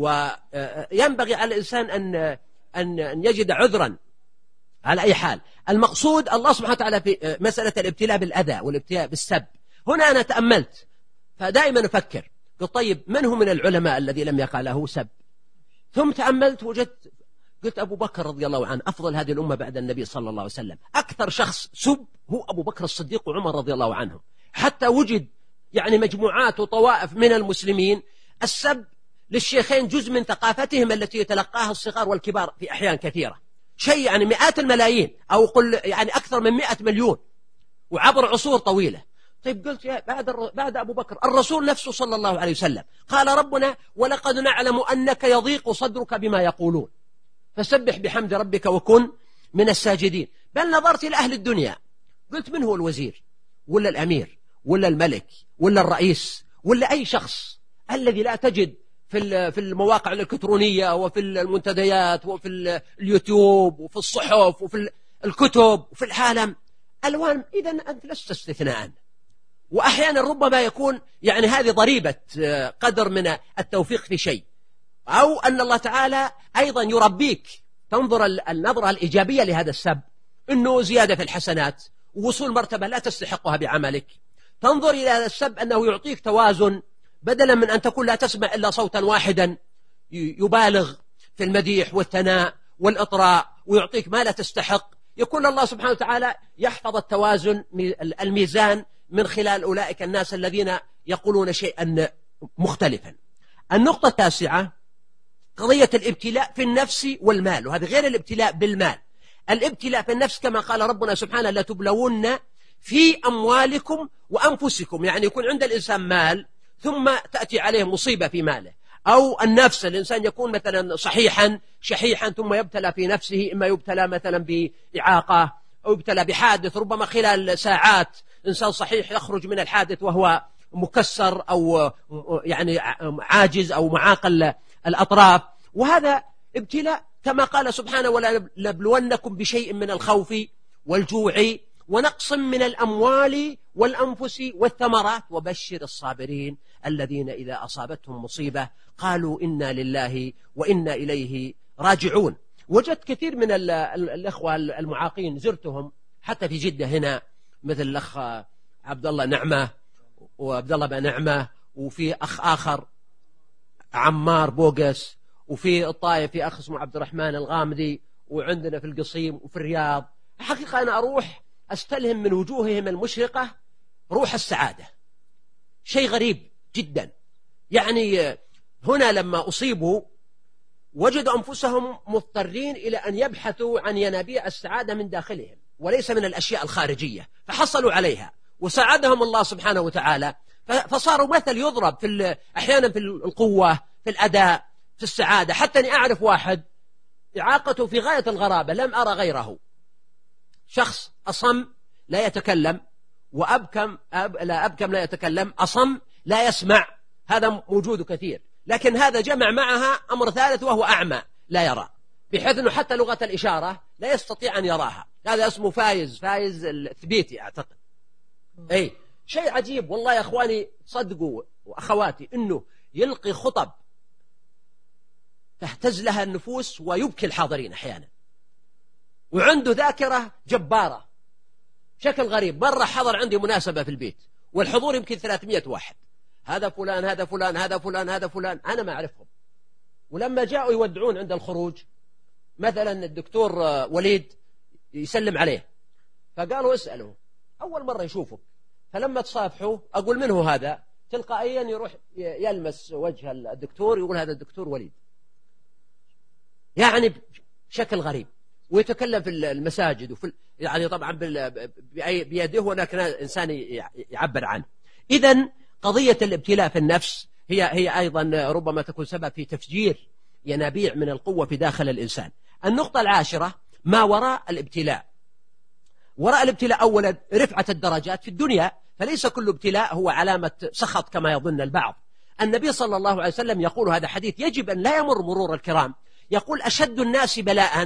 وينبغي على الإنسان أن يجد عذرا. على أي حال المقصود الله سبحانه وتعالى في مسألة الابتلاء بالأذى والابتلاء بالسب. هنا أنا تأملت فدائما أفكر قلت طيب من هو من العلماء الذي لم يقع له سب؟ ثم تأملت وجدت قلت أبو بكر رضي الله عنه أفضل هذه الأمة بعد النبي صلى الله عليه وسلم، أكثر شخص سب هو أبو بكر الصديق وعمر رضي الله عنهم. حتى وجد يعني مجموعات وطوائف من المسلمين السب للشيخين جزء من ثقافتهم التي يتلقاها الصغار والكبار في أحيان كثيرة، شيء يعني مئات الملايين أو قل يعني أكثر من 100 مليون وعبر عصور طويلة. طيب قلت يا بعد أبو بكر الرسول نفسه صلى الله عليه وسلم قال ربنا ولقد نعلم أنك يضيق صدرك بما يقولون فسبح بحمد ربك وكن من الساجدين. بل نظرت إلى أهل الدنيا قلت من هو الوزير ولا الأمير ولا الملك ولا الرئيس ولا أي شخص الذي لا تجد في المواقع الإلكترونية وفي المنتديات وفي اليوتيوب وفي الصحف وفي الكتب وفي العالم ألوان. إذن أنت لست استثناء، وأحيانا ربما يكون يعني هذه ضريبة قدر من التوفيق في شيء، أو أن الله تعالى أيضا يربيك تنظر النظرة الإيجابية لهذا السب، أنه زيادة في الحسنات ووصول مرتبة لا تستحقها بعملك. تنظر إلى هذا السب أنه يعطيك توازن، بدلا من أن تكون لا تسمع إلا صوتا واحدا يبالغ في المديح والثناء والإطراء ويعطيك ما لا تستحق، يكون الله سبحانه وتعالى يحفظ التوازن الميزان من خلال أولئك الناس الذين يقولون شيئا مختلفا. النقطة التاسعة قضية الابتلاء في النفس والمال، وهذا غير الابتلاء بالمال. الابتلاء في النفس كما قال ربنا سبحانه لتبلون في أموالكم وأنفسكم، يعني يكون عند الإنسان مال ثم تأتي عليه مصيبة في ماله، أو النفس، الإنسان يكون مثلا صحيحا شحيحا ثم يبتلى في نفسه، إما يبتلى مثلا بإعاقة أو يبتلى بحادث، ربما خلال ساعات إنسان صحيح يخرج من الحادث وهو مكسر أو يعني عاجز أو معاقل الأطراف، وهذا ابتلاء كما قال سبحانه ولنبلونكم بشيء من الخوف والجوع ونقص من الأموال والأنفس والثمرات وبشر الصابرين الذين إذا أصابتهم مصيبة قالوا إنا لله وإنا إليه راجعون. وجدت كثير من الأخوة المعاقين زرتهم حتى في جدة هنا، مثل الأخ عبد الله نعمة وعبد الله بن نعمة، وفي أخ آخر عمار بوغس، وفي الطائف في أخ اسمه عبد الرحمن الغامدي، وعندنا في القصيم وفي الرياض. حقيقة أنا أروح أستلهم من وجوههم المشرقة روح السعادة، شيء غريب جدا. يعني هنا لما أصيبوا وجدوا أنفسهم مضطرين إلى أن يبحثوا عن ينابيع السعادة من داخلهم وليس من الأشياء الخارجية، فحصلوا عليها وساعدهم الله سبحانه وتعالى، فصاروا مثل يضرب أحيانا في القوة، في الأداء، في السعادة. حتى أني أعرف واحد إعاقته في غاية الغرابة، لم أرى غيره، شخص أصم لا يتكلم، وأبكم لا يتكلم، أصم لا يسمع، هذا موجود كثير. لكن هذا جمع معها أمر ثالث وهو أعمى لا يرى، بحيث أنه حتى لغة الإشارة لا يستطيع أن يراها. هذا اسمه فايز الثبيتي أعتقد. أي شيء عجيب والله يا أخواني، صدقوا وأخواتي أنه يلقي خطب تهتز لها النفوس ويبكي الحاضرين أحيانا، وعنده ذاكرة جبارة شكل غريب. مرة حضر عندي مناسبة في البيت والحضور يمكن 300 واحد، هذا فلان هذا فلان هذا فلان هذا فلان، أنا ما أعرفهم. ولما جاءوا يودعون عند الخروج مثلا الدكتور وليد يسلم عليه، فقالوا اسأله أول مرة يشوفه، فلما تصافحوا أقول من هو هذا، تلقائيا يروح يلمس وجه الدكتور يقول هذا الدكتور وليد، يعني بشكل غريب. ويتكلم في المساجد وفي يعني طبعا بيده، هناك إنسان يعبر عنه. إذن قضية الابتلاء في النفس هي أيضا ربما تكون سبب في تفجير ينابيع من القوة في داخل الإنسان. النقطة العاشرة ما وراء الابتلاء. وراء الابتلاء أولا رفعة الدرجات في الدنيا، فليس كل ابتلاء هو علامة سخط كما يظن البعض. النبي صلى الله عليه وسلم يقول، هذا حديث يجب أن لا يمر مرور الكرام، يقول أشد الناس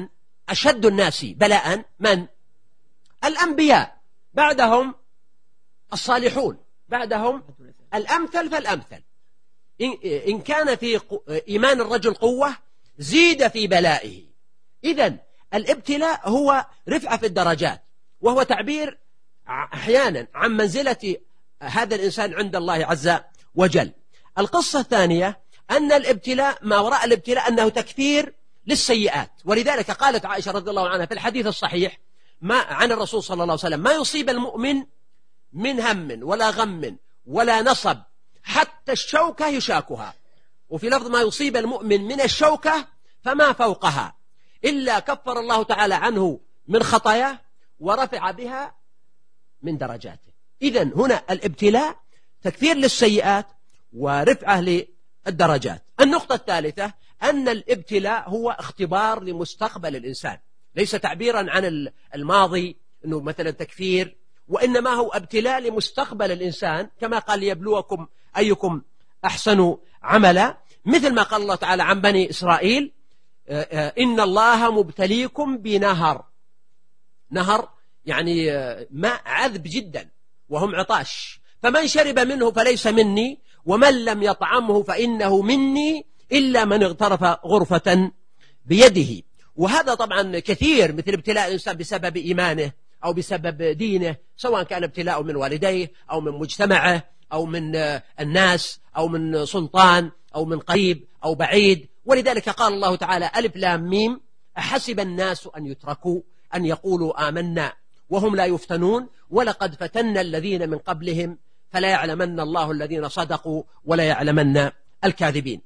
بلاء من؟ الأنبياء، بعدهم الصالحون، بعدهم الأمثل فالأمثل. إن كان في إيمان الرجل قوة زيد في بلائه. إذن الابتلاء هو رفعة في الدرجات، وهو تعبير أحيانا عن منزلة هذا الإنسان عند الله عز وجل. القصة الثانية أن الابتلاء ما وراء الابتلاء أنه تكفير للسيئات، ولذلك قالت عائشة رضي الله عنها في الحديث الصحيح عن الرسول صلى الله عليه وسلم: ما يصيب المؤمن من هم ولا غم ولا نصب حتى الشوكة يشاكها، وفي لفظ ما يصيب المؤمن من الشوكة فما فوقها إلا كفر الله تعالى عنه من خطاياه ورفع بها من درجاته. إذن هنا الابتلاء تكفير للسيئات ورفعة للدرجات. النقطة الثالثة أن الابتلاء هو اختبار لمستقبل الإنسان، ليس تعبيرا عن الماضي أنه مثلا تكفير، وإنما هو ابتلاء لمستقبل الإنسان، كما قال ليبلوكم أيكم أحسن عملا، مثل ما قال الله تعالى عن بني إسرائيل: إن الله مبتليكم بنهر. نهر يعني ماء عذب جدا وهم عطاش، فمن شرب منه فليس مني ومن لم يطعمه فإنه مني إلا من اغترف غرفة بيده. وهذا طبعا كثير، مثل ابتلاء الإنسان بسبب إيمانه أو بسبب دينه، سواء كان ابتلاء من والديه أو من مجتمعه أو من الناس أو من سلطان أو من قريب أو بعيد. ولذلك قال الله تعالى: ألف لام ميم أحسب الناس أن يتركوا أن يقولوا آمنا وهم لا يفتنون ولقد فتنا الذين من قبلهم فلا يعلمن الله الذين صدقوا ولا يعلمن الكاذبين.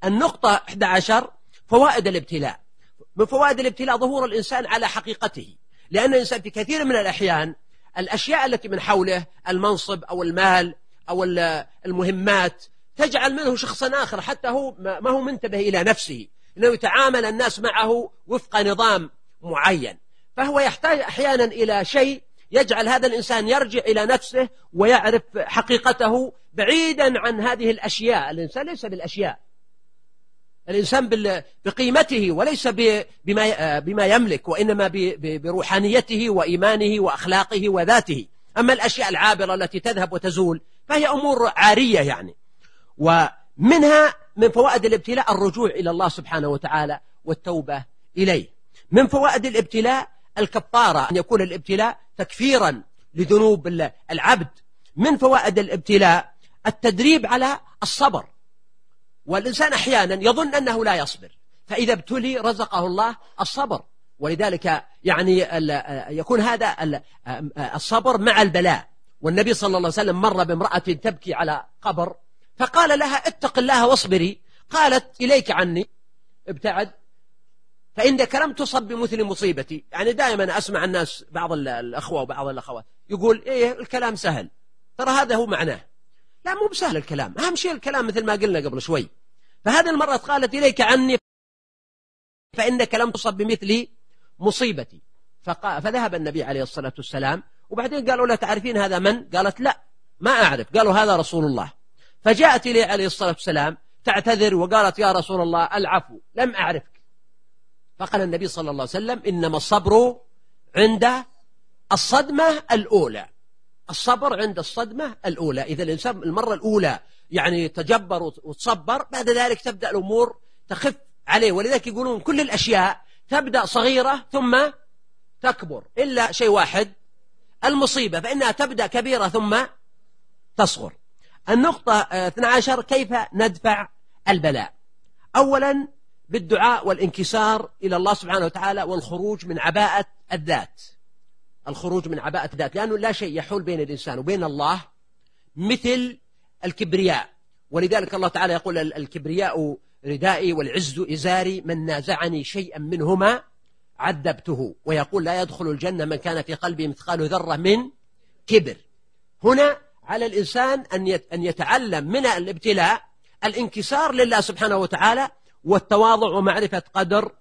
النقطة 11 فوائد الابتلاء. من فوائد الابتلاء ظهور الإنسان على حقيقته، لأن الإنسان في كثير من الأحيان الأشياء التي من حوله، المنصب أو المال أو المهمات، تجعل منه شخصا آخر، حتى هو ما هو منتبه إلى نفسه، إنه يتعامل الناس معه وفق نظام معين، فهو يحتاج أحيانا إلى شيء يجعل هذا الإنسان يرجع إلى نفسه ويعرف حقيقته بعيدا عن هذه الأشياء. الإنسان ليس بالأشياء، الإنسان بقيمته وليس بما يملك، وإنما بروحانيته وإيمانه وأخلاقه وذاته. أما الأشياء العابرة التي تذهب وتزول فهي أمور عارية يعني. ومنها من فوائد الابتلاء الرجوع إلى الله سبحانه وتعالى والتوبة إليه. من فوائد الابتلاء الكفارة، أن يكون الابتلاء تكفيرا لذنوب العبد. من فوائد الابتلاء التدريب على الصبر، والإنسان أحيانا يظن أنه لا يصبر، فإذا ابتلي رزقه الله الصبر، ولذلك يعني يكون هذا الصبر مع البلاء. والنبي صلى الله عليه وسلم مر بامرأة تبكي على قبر فقال لها اتق الله واصبري، قالت إليك عني ابتعد فإنك لم تصب بمثل مصيبتي. يعني دائما أسمع الناس، بعض الأخوة وبعض الأخوات يقول إيه الكلام سهل، ترى هذا هو معناه. لا، مو بسهل الكلام، أهم شيء الكلام مثل ما قلنا قبل شوي. فهذه المرأة قالت إليك عني فإنك لم تصب بمثل مصيبتي، فذهب النبي عليه الصلاة والسلام، وبعدين قالوا لا تعرفين هذا من؟ قالت لا ما أعرف. قالوا هذا رسول الله. فجاءت إليه عليه الصلاة والسلام تعتذر وقالت يا رسول الله العفو لم أعرفك. فقال النبي صلى الله عليه وسلم إنما الصبر عند الصدمة الأولى. الصبر عند الصدمة الأولى. إذا الإنسان المرة الأولى يعني تجبر وتصبر، بعد ذلك تبدأ الأمور تخف عليه. ولذلك يقولون كل الأشياء تبدأ صغيرة ثم تكبر، إلا شيء واحد، المصيبة، فإنها تبدأ كبيرة ثم تصغر. النقطة 12 كيف ندفع البلاء. أولا بالدعاء والانكسار إلى الله سبحانه وتعالى والخروج من عباءة الذات. الخروج من عباءة الذات، لأنه لا شيء يحول بين الإنسان وبين الله مثل الكبرياء. ولذلك الله تعالى يقول الكبرياء ردائي والعز إزاري، من نازعني شيئا منهما عذبته. ويقول لا يدخل الجنة من كان في قلبه مثقال ذرة من كبر. هنا على الإنسان أن يتعلم من الابتلاء الانكسار لله سبحانه وتعالى والتواضع ومعرفة قدر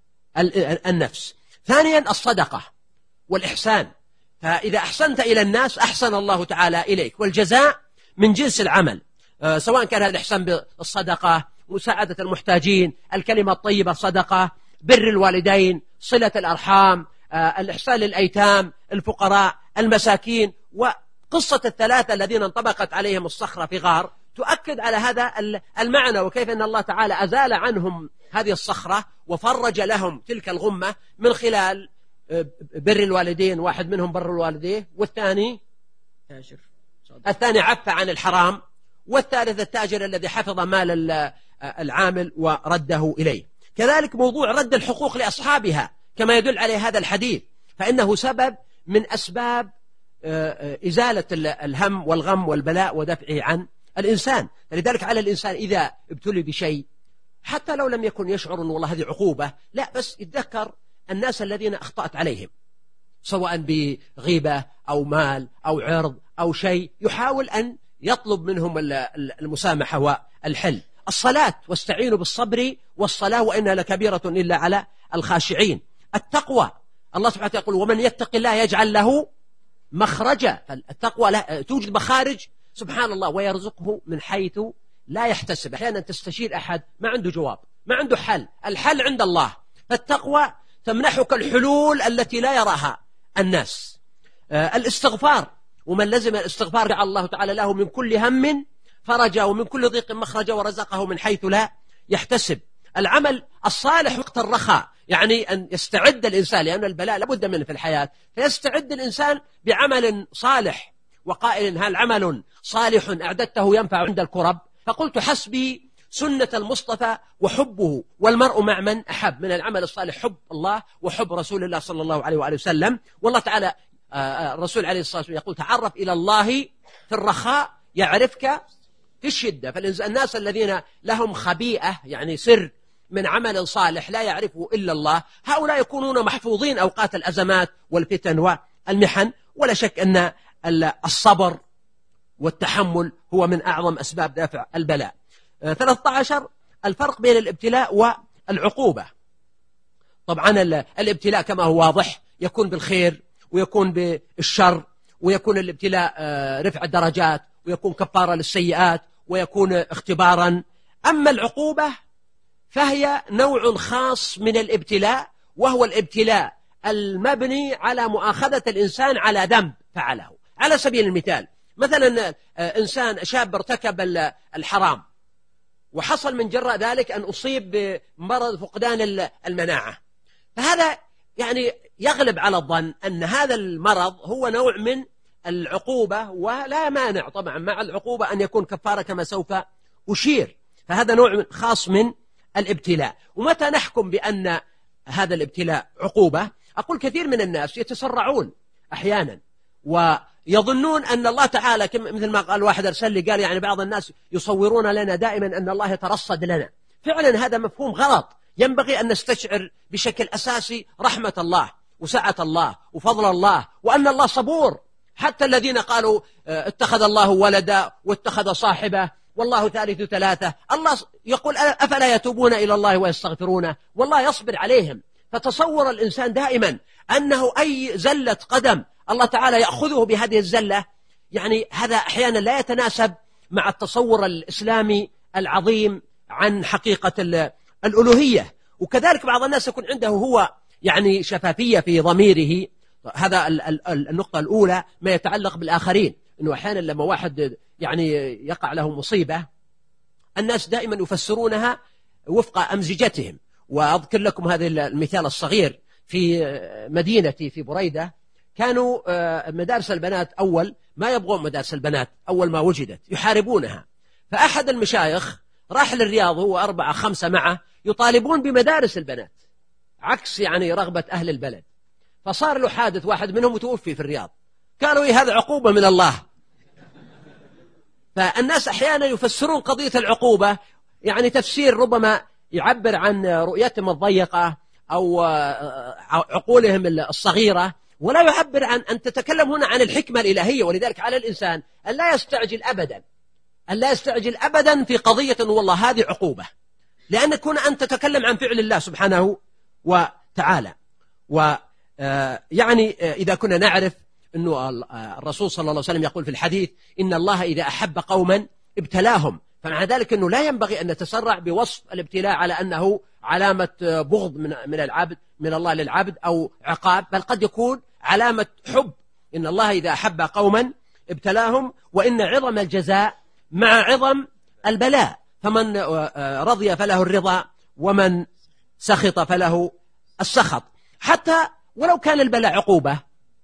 النفس. ثانيا الصدقة والإحسان، فإذا أحسنت إلى الناس أحسن الله تعالى إليك، والجزاء من جنس العمل، سواء كان هذا الإحسان بالصدقة، مساعدة المحتاجين، الكلمة الطيبة صدقة، بر الوالدين، صلة الأرحام، الإحسان للأيتام، الفقراء، المساكين. وقصة الثلاثة الذين انطبقت عليهم الصخرة في غار تؤكد على هذا المعنى، وكيف أن الله تعالى أزال عنهم هذه الصخرة وفرج لهم تلك الغمة من خلال بر الوالدين، واحد منهم بر الوالدين، والثاني عفى عن الحرام، والثالث التاجر الذي حفظ مال العامل ورده إليه. كذلك موضوع رد الحقوق لأصحابها كما يدل عليه هذا الحديث، فإنه سبب من أسباب إزالة الهم والغم والبلاء ودفعه عن الإنسان. فلذلك على الإنسان إذا ابتلي بشيء حتى لو لم يكن يشعر أن والله هذه عقوبة، لا، بس يتذكر الناس الذين أخطأت عليهم، سواء بغيبة أو مال أو عرض أو شيء، يحاول أن يطلب منهم المسامحة والحل. الصلاة، واستعينوا بالصبر والصلاة وإنها لكبيرة إلا على الخاشعين. التقوى، الله سبحانه وتعالى يقول ومن يتق الله يجعل له مخرجا. التقوى توجد مخارج سبحان الله، ويرزقه من حيث لا يحتسب. أحيانا تستشير أحد ما عنده جواب، ما عنده حل، الحل عند الله. فالتقوى تمنحك الحلول التي لا يراها الناس. الاستغفار، ومن لزم الاستغفار جعل الله تعالى له من كل هم فرجا ومن كل ضيق مخرجا ورزقه من حيث لا يحتسب. العمل الصالح وقت الرخاء، يعني أن يستعد الإنسان، لأن البلاء لابد منه في الحياة، فيستعد الإنسان بعمل صالح، وقائل هل عمل صالح أعددته ينفع عند الكرب؟ فقلت حسبي سنة المصطفى وحبه، والمرء مع من أحب. من العمل الصالح حب الله وحب رسول الله صلى الله عليه وآله وسلم. والله تعالى الرسول عليه الصلاة والسلام يقول تعرف إلى الله في الرخاء يعرفك في الشدة. فالناس الذين لهم خبيئة يعني سر من عمل صالح لا يعرفه إلا الله، هؤلاء يكونون محفوظين أوقات الأزمات والفتن والمحن. ولا شك أن الصبر والتحمل هو من أعظم أسباب دافع البلاء. 13 الفرق بين الابتلاء والعقوبة. طبعا الابتلاء كما هو واضح يكون بالخير ويكون بالشر، ويكون الابتلاء رفع الدرجات، ويكون كفارة للسيئات، ويكون اختبارا. أما العقوبة فهي نوع خاص من الابتلاء، وهو الابتلاء المبني على مؤاخذة الإنسان على ذنب فعله. على سبيل المثال، مثلا إنسان شاب ارتكب الحرام وحصل من جراء ذلك أن أصيب بمرض فقدان المناعة، فهذا يعني يغلب على الظن أن هذا المرض هو نوع من العقوبة، ولا مانع طبعا مع العقوبة أن يكون كفارة كما سوف أشير. فهذا نوع خاص من الابتلاء. ومتى نحكم بأن هذا الابتلاء عقوبة؟ أقول كثير من الناس يتسرعون أحيانا ويظنون أن الله تعالى مثل ما قال واحد أرسل لي، قال يعني بعض الناس يصورون لنا دائما أن الله يترصد لنا. فعلا هذا مفهوم غلط. ينبغي أن نستشعر بشكل أساسي رحمة الله وسعة الله وفضل الله، وأن الله صبور. حتى الذين قالوا اتخذ الله ولدا واتخذ صاحبه والله ثالث ثلاثة، الله يقول أفلا يتوبون إلى الله ويستغفرونه، والله يصبر عليهم. فتصور الإنسان دائما أنه أي زلة قدم الله تعالى يأخذه بهذه الزلة، يعني هذا أحيانا لا يتناسب مع التصور الإسلامي العظيم عن حقيقة الألوهية. وكذلك بعض الناس يكون عنده هو يعني شفافية في ضميره. هذا النقطة الأولى ما يتعلق بالآخرين، أنه أحيانا لما واحد يعني يقع له مصيبة الناس دائما يفسرونها وفق أمزجتهم. وأذكر لكم هذا المثال الصغير. في مدينتي في بريدة كانوا مدارس البنات أول ما يبغون مدارس البنات أول ما وجدت يحاربونها. فأحد المشايخ راح للرياض هو 4 5 معه يطالبون بمدارس البنات عكس يعني رغبة أهل البلد. فصار له حادث، واحد منهم متوفي في الرياض. قالوا هذا عقوبة من الله. فالناس أحيانا يفسرون قضية العقوبة يعني تفسير ربما يعبر عن رؤيتهم الضيقة أو عقولهم الصغيرة، ولا يعبر عن أن تتكلم هنا عن الحكمة الإلهية. ولذلك على الإنسان أن لا يستعجل أبدا في قضية والله هذه عقوبة، لأن كون أن تتكلم عن فعل الله سبحانه وتعالى. ويعني إذا كنا نعرف أنه الرسول صلى الله عليه وسلم يقول في الحديث إن الله إذا أحب قوما ابتلاهم، فمع ذلك أنه لا ينبغي أن نتسرع بوصف الابتلاء على أنه علامة بغض من العبد من الله للعبد أو عقاب، بل قد يكون علامة حب. إن الله إذا أحب قوما ابتلاهم، وإن عظم الجزاء مع عظم البلاء، فمن رضي فله الرضا ومن سخط فله السخط. حتى ولو كان البلاء عقوبة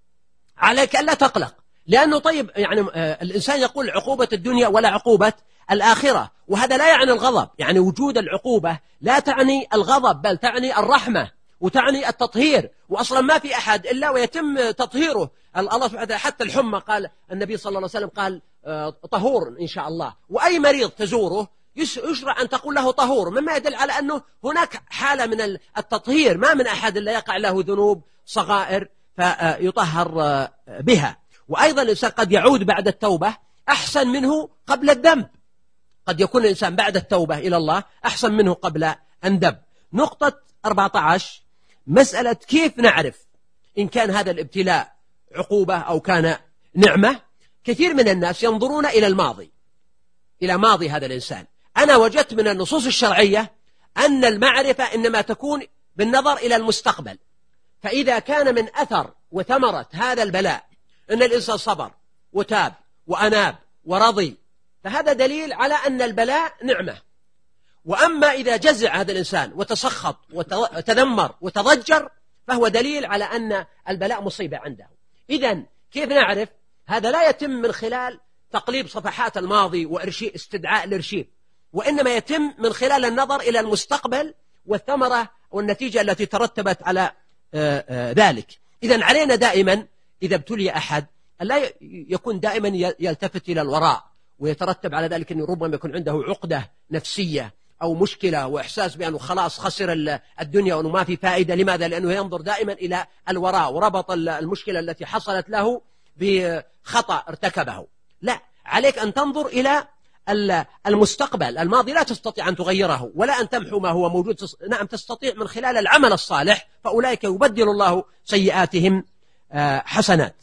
عليك ألا تقلق، لأنه طيب يعني الإنسان يقول عقوبة الدنيا ولا عقوبة الآخرة، وهذا لا يعني الغضب. يعني وجود العقوبة لا تعني الغضب، بل تعني الرحمة وتعني التطهير. وأصلا ما في أحد إلا ويتم تطهيره. الله سبحانه وتعالى حتى الحمى قال النبي صلى الله عليه وسلم قال طهور إن شاء الله. وأي مريض تزوره يشرع أن تقول له طهور، مما يدل على أنه هناك حالة من التطهير. ما من أحد إلا يقع له ذنوب صغائر فيطهر بها. وأيضا الإنسان قد يعود بعد التوبة أحسن منه قبل الذنب. قد يكون الإنسان بعد التوبة إلى الله أحسن منه قبل أن ذنب. نقطة 14 مسألة كيف نعرف إن كان هذا الابتلاء عقوبة أو كان نعمة. كثير من الناس ينظرون إلى الماضي، إلى ماضي هذا الإنسان. أنا وجدت من النصوص الشرعية أن المعرفة إنما تكون بالنظر إلى المستقبل. فإذا كان من أثر وثمرة هذا البلاء أن الإنسان صبر وتاب وأناب ورضي، فهذا دليل على أن البلاء نعمة. وأما إذا جزع هذا الإنسان وتسخط وتذمر وتضجر فهو دليل على أن البلاء مصيبة عنده. إذن كيف نعرف؟ هذا لا يتم من خلال تقليب صفحات الماضي واستدعاء الارشيف، وإنما يتم من خلال النظر إلى المستقبل والثمرة والنتيجة التي ترتبت على ذلك. إذن علينا دائما إذا ابتلي أحد ألا يكون دائما يلتفت إلى الوراء ويترتب على ذلك أنه ربما يكون عنده عقدة نفسية أو مشكلة وإحساس بأنه خلاص خسر الدنيا وأنه ما في فائدة. لماذا؟ لأنه ينظر دائما إلى الوراء وربط المشكلة التي حصلت له بخطأ ارتكبه. لا، عليك أن تنظر إلى المستقبل. الماضي لا تستطيع أن تغيره ولا أن تمحو ما هو موجود. نعم تستطيع من خلال العمل الصالح، فأولئك يبدل الله سيئاتهم حسنات.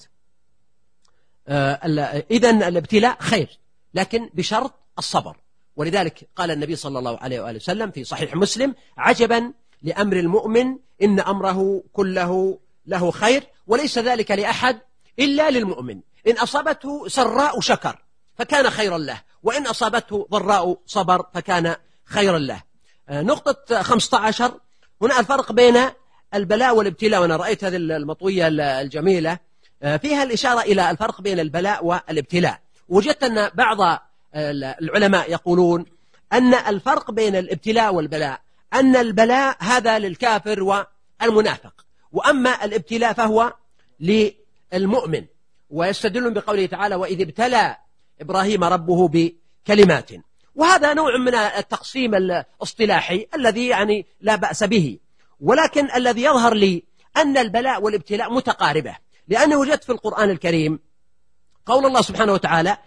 إذن الابتلاء خير، لكن بشرط الصبر. ولذلك قال النبي صلى الله عليه وآله وسلم في صحيح مسلم: عجبا لأمر المؤمن إن أمره كله له خير وليس ذلك لأحد إلا للمؤمن، إن أصابته سراء شكر فكان خيرا له، وإن أصابته ضراء صبر فكان خيرا له. نقطة 15 هنا الفرق بين البلاء والابتلاء، وأنا رأيت هذه المطوية الجميلة فيها الإشارة إلى الفرق بين البلاء والابتلاء. وجدت أن بعض العلماء يقولون أن الفرق بين الابتلاء والبلاء أن البلاء هذا للكافر والمنافق، وأما الابتلاء فهو للمؤمن. ويستدلون بقوله تعالى: وإذ ابتلى إبراهيم ربه بكلمات. وهذا نوع من التقسيم الاصطلاحي الذي يعني لا بأس به، ولكن الذي يظهر لي أن البلاء والابتلاء متقاربة، لأنه وجدت في القرآن الكريم قول الله سبحانه وتعالى: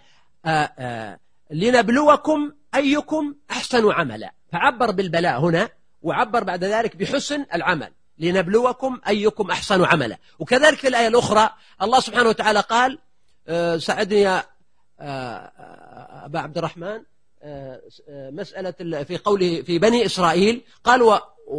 لنبلوكم أيكم أحسن عملا، فعبر بالبلاء هنا وعبر بعد ذلك بحسن العمل، لنبلوكم أيكم أحسن عملا. وكذلك في الآية الأخرى الله سبحانه وتعالى قال: ساعدني يا أبا عبد الرحمن، مسألة في قوله في بني إسرائيل قال: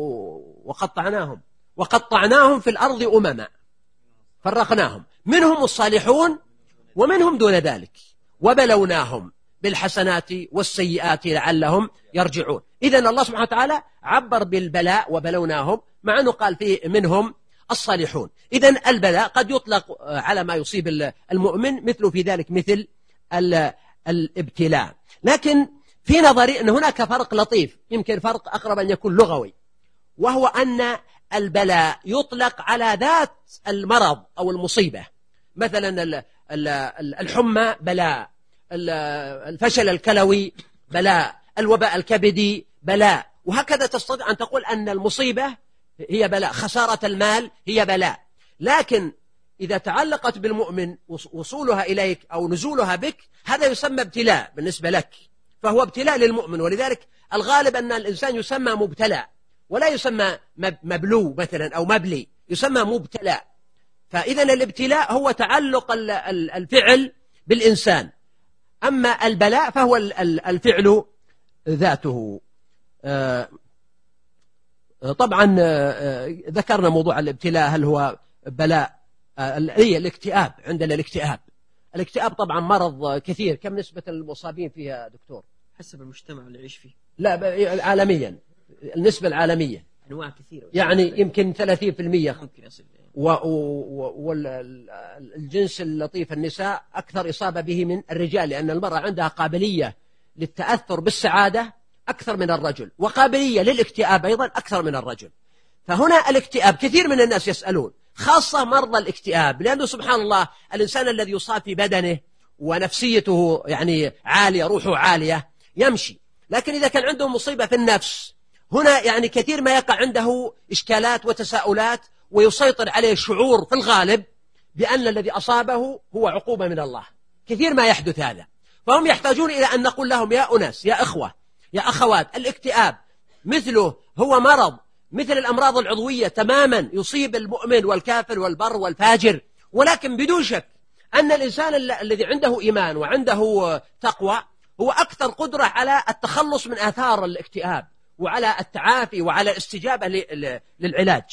وقطعناهم في الأرض أمما فرقناهم منهم الصالحون ومنهم دون ذلك وبلوناهم بالحسنات والسيئات لعلهم يرجعون. إذن الله سبحانه وتعالى عبر بالبلاء وبلوناهم، مع أنه قال فيه منهم الصالحون. إذن البلاء قد يطلق على ما يصيب المؤمن، مثل في ذلك مثل الابتلاء. لكن في نظري أن هناك فرق لطيف، يمكن فرق أقرب أن يكون لغوي، وهو أن البلاء يطلق على ذات المرض أو المصيبة، مثلا الحمى بلاء، الفشل الكلوي بلاء، الوباء الكبدي بلاء، وهكذا تستطيع أن تقول أن المصيبة هي بلاء، خسارة المال هي بلاء. لكن إذا تعلقت بالمؤمن وصولها إليك أو نزولها بك، هذا يسمى ابتلاء بالنسبة لك، فهو ابتلاء للمؤمن. ولذلك الغالب أن الإنسان يسمى مبتلى ولا يسمى مبلو مثلا أو مبلي، يسمى مبتلى. فإذا الابتلاء هو تعلق الفعل بالإنسان، أما البلاء فهو الفعل ذاته. طبعا ذكرنا موضوع الابتلاء، هل هو بلاء؟ هي الاكتئاب. عندنا الاكتئاب طبعا مرض كثير. كم نسبة المصابين فيها دكتور؟ حسب المجتمع اللي يعيش فيه. لا، عالميا، النسبة العالمية أنواع كثيرة، يعني يمكن 30%. ممكن يصل. والجنس اللطيف النساء أكثر إصابة به من الرجال، لأن المرأة عندها قابلية للتأثر بالسعادة أكثر من الرجل، وقابلية للاكتئاب أيضا أكثر من الرجل. فهنا الاكتئاب كثير من الناس يسألون، خاصة مرضى الاكتئاب، لأنه سبحان الله الإنسان الذي يصاب في بدنه ونفسيته يعني عالية، روحه عالية، يمشي. لكن إذا كان عنده مصيبة في النفس، هنا يعني كثير ما يقع عنده إشكالات وتساؤلات، ويسيطر عليه الشعور في الغالب بأن الذي أصابه هو عقوبة من الله. كثير ما يحدث هذا، فهم يحتاجون إلى أن نقول لهم: يا أناس، يا إخوة، يا أخوات، الاكتئاب مثله هو مرض مثل الأمراض العضوية تماما، يصيب المؤمن والكافر والبر والفاجر، ولكن بدون شك أن الإنسان الذي عنده إيمان وعنده تقوى هو أكثر قدرة على التخلص من آثار الاكتئاب وعلى التعافي وعلى الاستجابة للعلاج.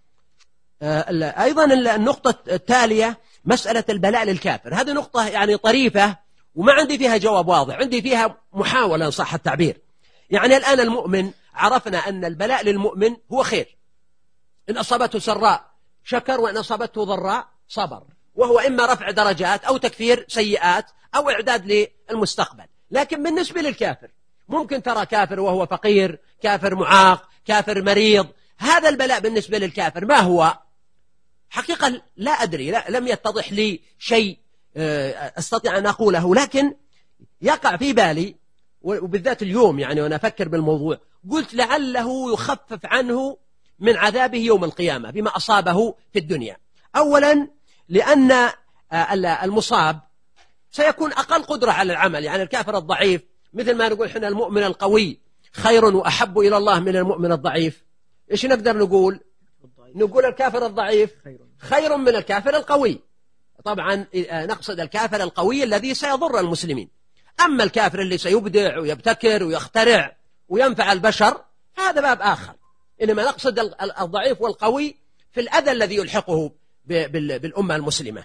أيضا النقطة التالية مسألة البلاء للكافر. هذه نقطة يعني طريفة وما عندي فيها جواب واضح، عندي فيها محاولة إن صح التعبير. يعني الآن المؤمن عرفنا أن البلاء للمؤمن هو خير، إن أصابته سراء شكر، وإن أصابته ضراء صبر، وهو إما رفع درجات أو تكفير سيئات أو إعداد للمستقبل. لكن بالنسبة للكافر ممكن ترى كافر وهو فقير، كافر معاق، كافر مريض. هذا البلاء بالنسبة للكافر ما هو؟ حقيقة لا أدري، لم يتضح لي شيء أستطيع أن أقوله، لكن يقع في بالي وبالذات اليوم يعني وأنا أفكر بالموضوع، قلت لعله يخفف عنه من عذابه يوم القيامة بما أصابه في الدنيا. أولا لأن المصاب سيكون أقل قدرة على العمل، يعني الكافر الضعيف مثل ما نقول حنا المؤمن القوي خير وأحب إلى الله من المؤمن الضعيف، إيش نقدر نقول؟ نقول الكافر الضعيف خير من الكافر القوي. طبعا نقصد الكافر القوي الذي سيضر المسلمين. أما الكافر اللي سيبدع ويبتكر ويخترع وينفع البشر هذا باب آخر، إنما نقصد الضعيف والقوي في الأذى الذي يلحقه بالأمة المسلمة.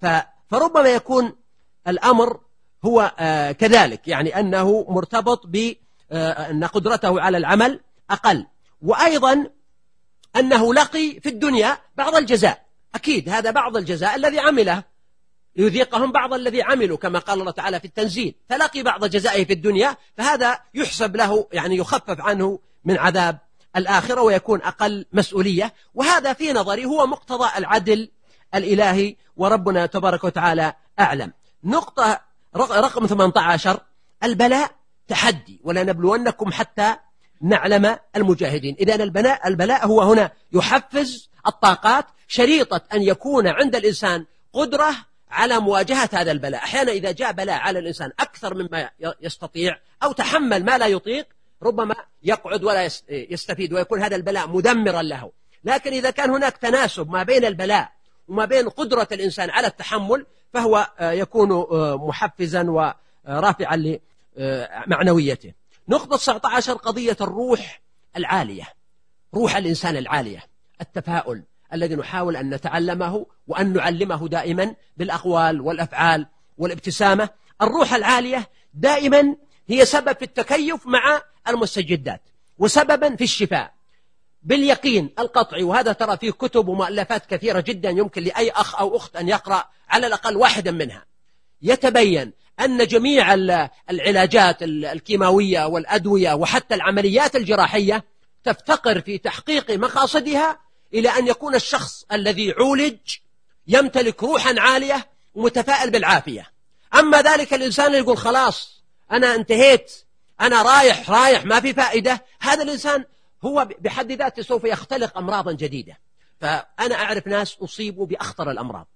فربما يكون الأمر هو كذلك، يعني أنه مرتبط بأن قدرته على العمل أقل، وأيضا أنه لقي في الدنيا بعض الجزاء، أكيد هذا بعض الجزاء الذي عمله ليذيقهم بعض الذي عملوا كما قال الله تعالى في التنزيل، فلقي بعض جزائه في الدنيا، فهذا يحسب له يعني يخفف عنه من عذاب الآخرة ويكون أقل مسؤولية. وهذا في نظري هو مقتضى العدل الإلهي، وربنا تبارك وتعالى أعلم. نقطة رقم 18: البلاء تحدي، ولنبلونكم حتى نعلم المجاهدين. إذن البلاء هو هنا يحفز الطاقات، شريطة أن يكون عند الإنسان قدرة على مواجهة هذا البلاء. أحيانا إذا جاء بلاء على الإنسان أكثر مما يستطيع أو تحمل ما لا يطيق ربما يقعد ولا يستفيد ويكون هذا البلاء مدمرا له. لكن إذا كان هناك تناسب ما بين البلاء وما بين قدرة الإنسان على التحمل فهو يكون محفزا ورافعا لمعنويته. نقطة 19: قضية الروح العالية، روح الإنسان العالية، التفاؤل الذي نحاول أن نتعلمه وأن نعلمه دائما بالأقوال والأفعال والابتسامة. الروح العالية دائما هي سبب في التكيف مع المستجدات وسببا في الشفاء باليقين القطعي. وهذا ترى فيه كتب ومؤلفات كثيرة جدا يمكن لأي أخ أو أخت أن يقرأ على الأقل واحدا منها. يتبين أن جميع العلاجات الكيماوية والأدوية وحتى العمليات الجراحية تفتقر في تحقيق مقاصدها إلى أن يكون الشخص الذي عولج يمتلك روحا عالية ومتفائل بالعافية. أما ذلك الإنسان اللي يقول خلاص أنا انتهيت، أنا رايح ما في فائدة، هذا الإنسان هو بحد ذاته سوف يختلق أمراضا جديدة. فأنا أعرف ناس أصيبوا بأخطر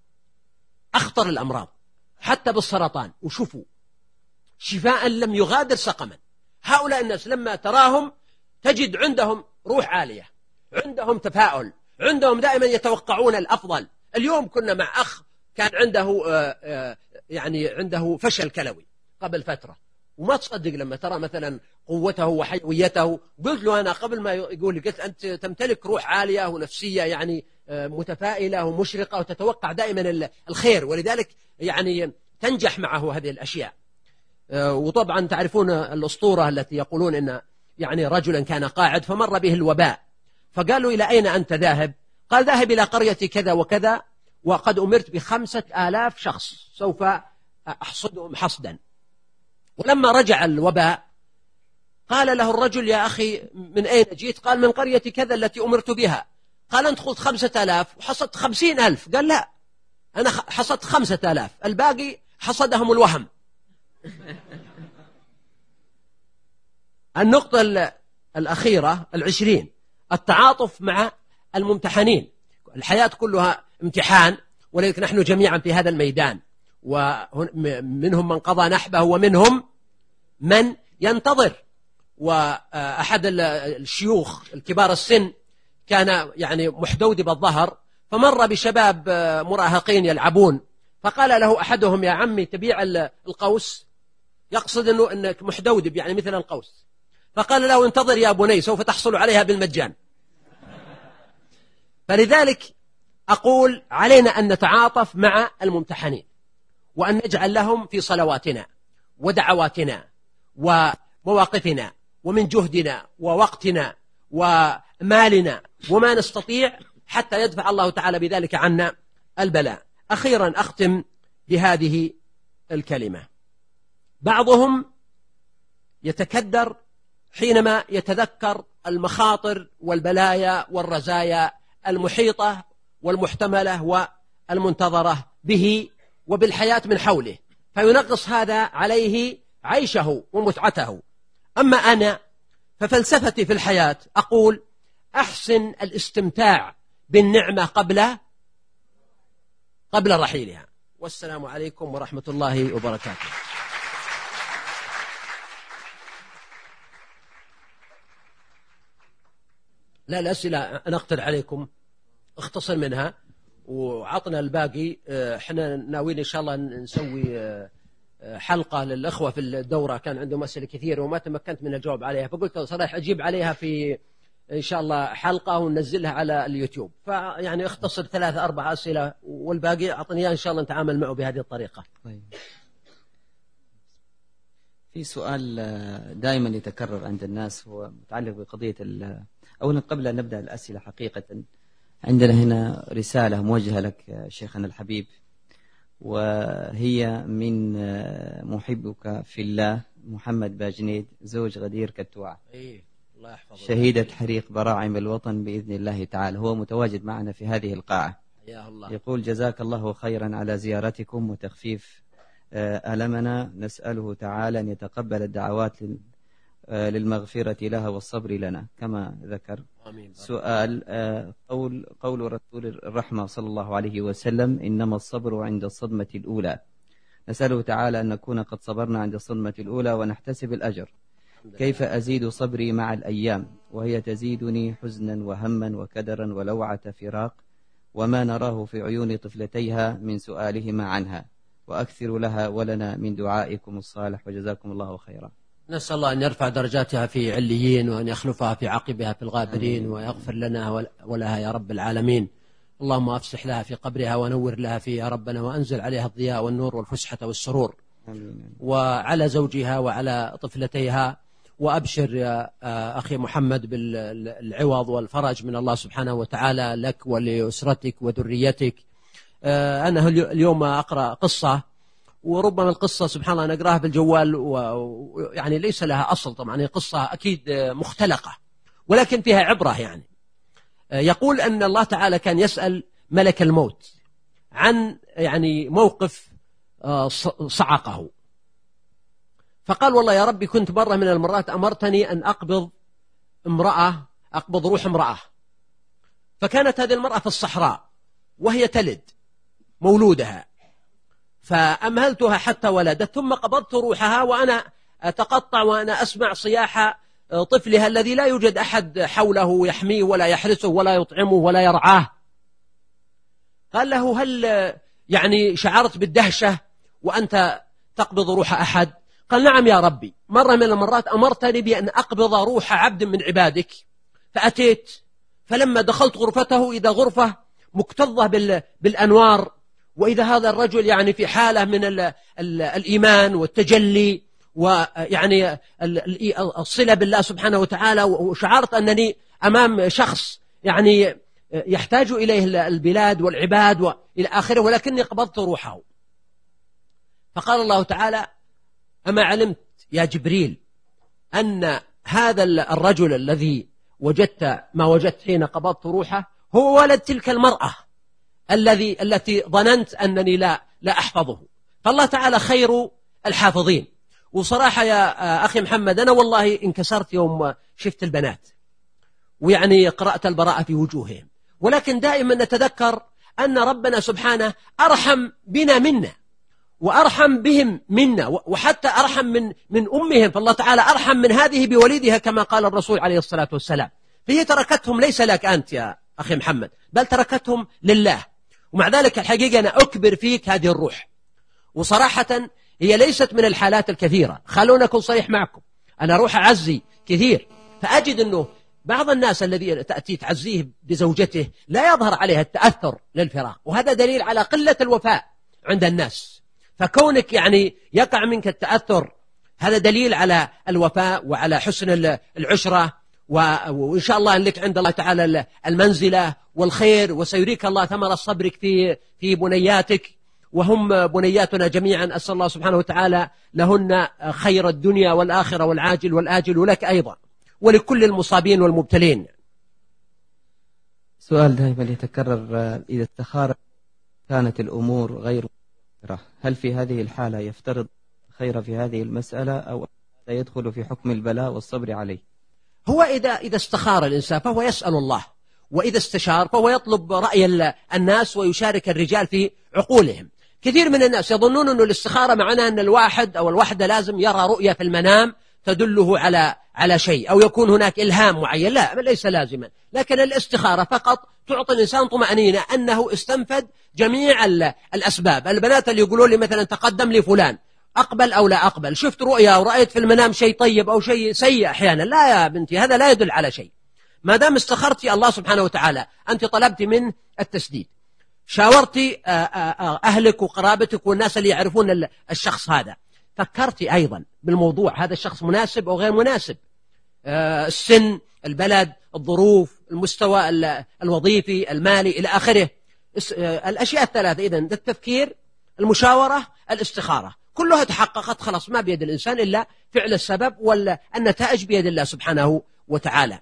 الأمراض حتى بالسرطان، وشوفوا شفاء لم يغادر سقما. هؤلاء الناس لما تراهم تجد عندهم روح عالية، عندهم تفاؤل، عندهم دائما يتوقعون الأفضل. اليوم كنا مع أخ كان عنده فشل كلوي قبل فترة، وما تصدق لما ترى مثلا قوته وحيويته. قلت له أنا قبل ما يقول لي، قلت أنت تمتلك روح عالية ونفسية يعني متفائلة ومشرقة وتتوقع دائما الخير، ولذلك يعني تنجح معه هذه الأشياء. وطبعا تعرفون الأسطورة التي يقولون إن يعني رجلا كان قاعد فمر به الوباء، فقالوا إلى أين أنت ذاهب؟ قال ذاهب إلى قرية كذا وكذا، وقد أمرت ب5,000 شخص سوف أحصدهم حصدا. ولما رجع الوباء قال له الرجل يا أخي من أين جيت؟ قال من قرية كذا التي أمرت بها. قال أنت قلت 5,000 وحصدت 50,000. قال لا، أنا حصدت 5,000، الباقي حصدهم الوهم. النقطة الأخيرة 20: التعاطف مع الممتحنين. الحياة كلها امتحان، ولذلك نحن جميعا في هذا الميدان، ومنهم من قضى نحبه ومنهم من ينتظر. وأحد الشيوخ الكبار السن كان يعني محدود بالظهر، فمر بشباب مراهقين يلعبون، فقال له أحدهم يا عمي تبيع القوس، يقصد أنك محدود يعني مثل القوس. فقال له انتظر يا بني سوف تحصل عليها بالمجان. فلذلك أقول علينا أن نتعاطف مع الممتحنين، وأن نجعل لهم في صلواتنا ودعواتنا ومواقفنا ومن جهدنا ووقتنا ومالنا وما نستطيع حتى يدفع الله تعالى بذلك عنا البلاء. أخيرا أختم بهذه الكلمة: بعضهم يتكدر حينما يتذكر المخاطر والبلايا والرزايا المحيطة والمحتملة والمنتظرة به وبالحياة من حوله، فينغص هذا عليه عيشه ومتعته. أما أنا ففلسفتي في الحياة أقول أحسن الاستمتاع بالنعمة قبل رحيلها. والسلام عليكم ورحمة الله وبركاته. لا، الأسئلة أنا أقترح عليكم اختصر منها وعطنا الباقي. احنا ناويين إن شاء الله نسوي حلقة للأخوة في الدورة، كان عندهم أسئلة كثير وما تمكنت من الجواب عليها، فقلت صراحة أجيب عليها في إن شاء الله حلقة وننزلها على اليوتيوب. فيعني اختصر 3-4 أسئلة والباقي أعطني إن شاء الله نتعامل معه بهذه الطريقة. طيب. في سؤال دائما يتكرر عند الناس هو متعلق بقضية أولا قبل أن نبدأ الأسئلة حقيقة عندنا هنا رسالة موجهة لك شيخنا الحبيب، وهي من محبك في الله محمد باجنيد زوج غدير كتوعة، شهيدة حريق براعم الوطن بإذن الله تعالى. هو متواجد معنا في هذه القاعة. يقول جزاك الله خيرا على زيارتكم وتخفيف ألمنا، نسأله تعالى أن يتقبل الدعوات للمغفرة لها والصبر لنا كما ذكر. سؤال قول رسول الرحمة صلى الله عليه وسلم إنما الصبر عند الصدمة الأولى، نسأله تعالى أن نكون قد صبرنا عند الصدمة الأولى ونحتسب الأجر. كيف أزيد صبري مع الأيام وهي تزيدني حزنا وهما وكدرا ولوعة فراق وما نراه في عيون طفلتيها من سؤالهما عنها، وأكثر لها ولنا من دعائكم الصالح وجزاكم الله خيرا. نسأل الله أن يرفع درجاتها في عليين وأن يخلفها في عقبها في الغابرين ويغفر لنا ولها يا رب العالمين. اللهم أفسح لها في قبرها ونور لها فيه يا ربنا، وأنزل عليها الضياء والنور والفسحة والسرور. وعلى زوجها وعلى طفلتيها. وأبشر يا أخي محمد بالعوض والفرج من الله سبحانه وتعالى لك ولأسرتك وذريتك. أنا اليوم أقرأ قصة، وربما القصة سبحان الله نقراها بالجوال ويعني ليس لها أصل، طبعا هي قصة أكيد مختلقة ولكن فيها عبرة. يعني يقول أن الله تعالى كان يسأل ملك الموت عن يعني موقف صعقه، فقال والله يا ربي كنت مرة من المرات أمرتني أن أقبض روح امرأة، فكانت هذه المرأة في الصحراء وهي تلد مولودها، فأمهلتها حتى ولدت ثم قبضت روحها وأنا أتقطع وأنا أسمع صياح طفلها الذي لا يوجد أحد حوله يحميه ولا يحرسه ولا يطعمه ولا يرعاه. قال له هل يعني شعرت بالدهشة وأنت تقبض روح أحد؟ قال نعم يا ربي، مرة من المرات أمرتني بأن أقبض روح عبد من عبادك، فأتيت فلما دخلت غرفته إذا غرفة مكتظة بالأنوار، وإذا هذا الرجل يعني في حالة من الإيمان والتجلي ويعني الصلة بالله سبحانه وتعالى، وشعرت أنني أمام شخص يعني يحتاج إليه البلاد والعباد وإلى آخره، ولكني قبضت روحه. فقال الله تعالى أما علمت يا جبريل أن هذا الرجل الذي وجدت ما وجدت حين قبضت روحه هو ولد تلك المرأة التي ظننت أنني لا أحفظه. فالله تعالى خير الحافظين. وصراحة يا أخي محمد أنا والله انكسرت يوم شفت البنات ويعني قرأت البراءة في وجوههم، ولكن دائما نتذكر أن ربنا سبحانه أرحم بنا منا وأرحم بهم منا، وحتى أرحم من أمهم. فالله تعالى أرحم من هذه بوليدها كما قال الرسول عليه الصلاة والسلام. فهي تركتهم ليس لك أنت يا أخي محمد بل تركتهم لله. ومع ذلك الحقيقة أنا أكبر فيك هذه الروح، وصراحة هي ليست من الحالات الكثيرة. خلونا أكون صريح معكم، أنا روح أعزي كثير، فأجد أنه بعض الناس الذي تأتي تعزيه بزوجته لا يظهر عليها التأثر للفراق، وهذا دليل على قلة الوفاء عند الناس. فكونك يعني يقع منك التأثر هذا دليل على الوفاء وعلى حسن العشرة، وإن شاء الله أن لك عند الله تعالى المنزلة والخير، وسيريك الله ثمر صبرك في بنياتك، وهم بنياتنا جميعا. أسأل الله سبحانه وتعالى لهن خير الدنيا والآخرة والعاجل والآجل، ولك أيضا ولكل المصابين والمبتلين. سؤال دائما يتكرر، إذا استخارت كانت الأمور غير مستقرة، هل في هذه الحالة يفترض الخير في هذه المسألة، أو لا يدخل في حكم البلاء والصبر عليه؟ هو إذا استخار الإنسان فهو يسأل الله، وإذا استشار فهو يطلب رأي الناس ويشارك الرجال في عقولهم. كثير من الناس يظنون أن الاستخارة معناه أن الواحد أو الوحدة لازم يرى رؤية في المنام تدله على شيء، أو يكون هناك إلهام معين. لا، ليس لازما، لكن الاستخارة فقط تعطي الإنسان طمأنينة أنه استنفد جميع الأسباب. البنات اللي يقولون لي مثلا تقدم لي فلان، أقبل أو لا أقبل، شفت رؤيا أو رأيت في المنام شيء طيب أو شيء سيء أحيانا، لا يا بنتي، هذا لا يدل على شيء. ما دام استخرتي الله سبحانه وتعالى، أنت طلبت من التسديد، شاورتي أهلك وقرابتك والناس اللي يعرفون الشخص هذا، فكرتي أيضا بالموضوع، هذا الشخص مناسب أو غير مناسب، السن، البلد، الظروف، المستوى الوظيفي، المالي، إلى آخره. الأشياء الثلاثة إذن: التفكير، المشاورة، الاستخارة، كلها تحققت، خلاص ما بيد الإنسان إلا فعل السبب، والنتائج بيد الله سبحانه وتعالى.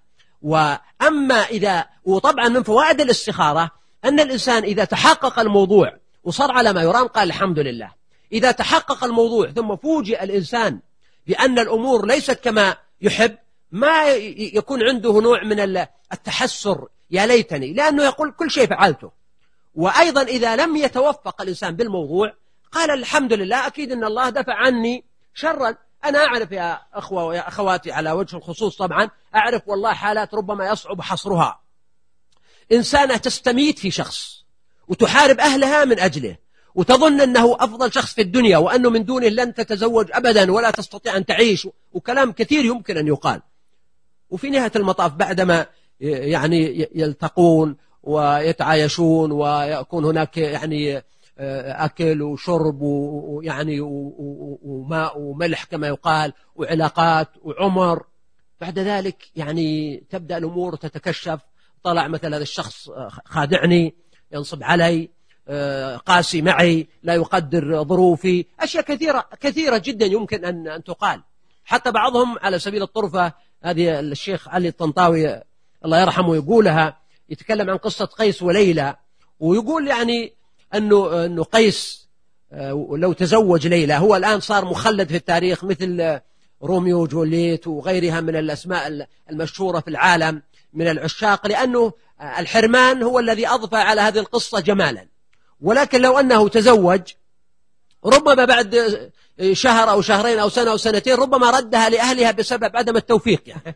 وطبعا من فوائد الاستخارة أن الإنسان إذا تحقق الموضوع وصار على ما يرام قال الحمد لله. إذا تحقق الموضوع ثم فوجئ الإنسان بأن الأمور ليست كما يحب، ما يكون عنده نوع من التحسر، يا ليتني، لأنه يقول كل شيء فعلته. وأيضا إذا لم يتوفق الإنسان بالموضوع قال الحمد لله، أكيد أن الله دفع عني شرا. أنا أعرف يا أخوة ويا أخواتي على وجه الخصوص، طبعا أعرف والله حالات ربما يصعب حصرها. إنسانة تستميت في شخص وتحارب أهلها من أجله، وتظن أنه أفضل شخص في الدنيا، وأنه من دونه لن تتزوج أبدا ولا تستطيع أن تعيش، وكلام كثير يمكن أن يقال. وفي نهاية المطاف بعدما يعني يلتقون ويتعايشون ويكون هناك يعني أكل وشرب ويعني وماء وملح كما يقال، وعلاقات وعمر، بعد ذلك يعني تبدأ الأمور تتكشف. طلع مثلا هذا الشخص خادعني، ينصب علي، قاسي معي، لا يقدر ظروفي، أشياء كثيرة جدا يمكن أن تقال. حتى بعضهم على سبيل الطرفة، هذه الشيخ علي الطنطاوي الله يرحمه يقولها، يتكلم عن قصة قيس وليلى، ويقول يعني أنه قيس لو تزوج ليلى، هو الآن صار مخلد في التاريخ مثل روميو وجوليت وغيرها من الأسماء المشهورة في العالم من العشاق، لأنه الحرمان هو الذي أضفى على هذه القصة جمالا. ولكن لو أنه تزوج ربما بعد شهر أو شهرين أو سنة أو سنتين ربما ردها لأهلها بسبب عدم التوفيق يعني.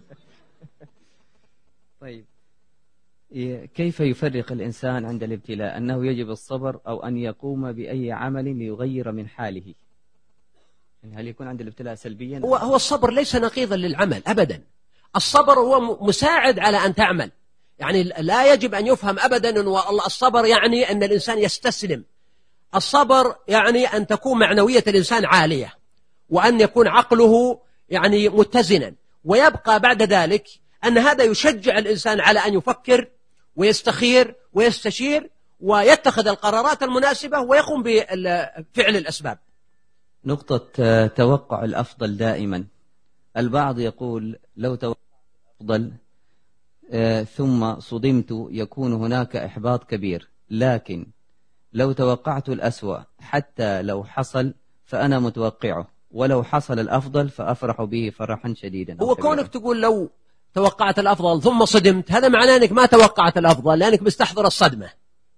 طيب، كيف يفرق الإنسان عند الابتلاء أنه يجب الصبر أو أن يقوم بأي عمل ليغير من حاله؟ هل يكون عند الابتلاء سلبيا؟ هو الصبر ليس نقيضا للعمل أبدا. الصبر هو مساعد على أن تعمل، يعني لا يجب أن يفهم أبدا أن الصبر يعني أن الإنسان يستسلم. الصبر يعني أن تكون معنوية الإنسان عالية، وأن يكون عقله يعني متزنا، ويبقى بعد ذلك أن هذا يشجع الإنسان على أن يفكر ويستخير ويستشير ويتخذ القرارات المناسبة ويقوم بفعل الأسباب. نقطة توقع الأفضل دائما. البعض يقول لو توقعت الأفضل ثم صدمت يكون هناك إحباط كبير، لكن لو توقعت الأسوأ حتى لو حصل فأنا متوقعه، ولو حصل الأفضل فأفرح به فرحا شديدا. هو كونك تقول لو توقعت الأفضل ثم صدمت، هذا معناه أنك ما توقعت الأفضل، لأنك مستحضر الصدمة.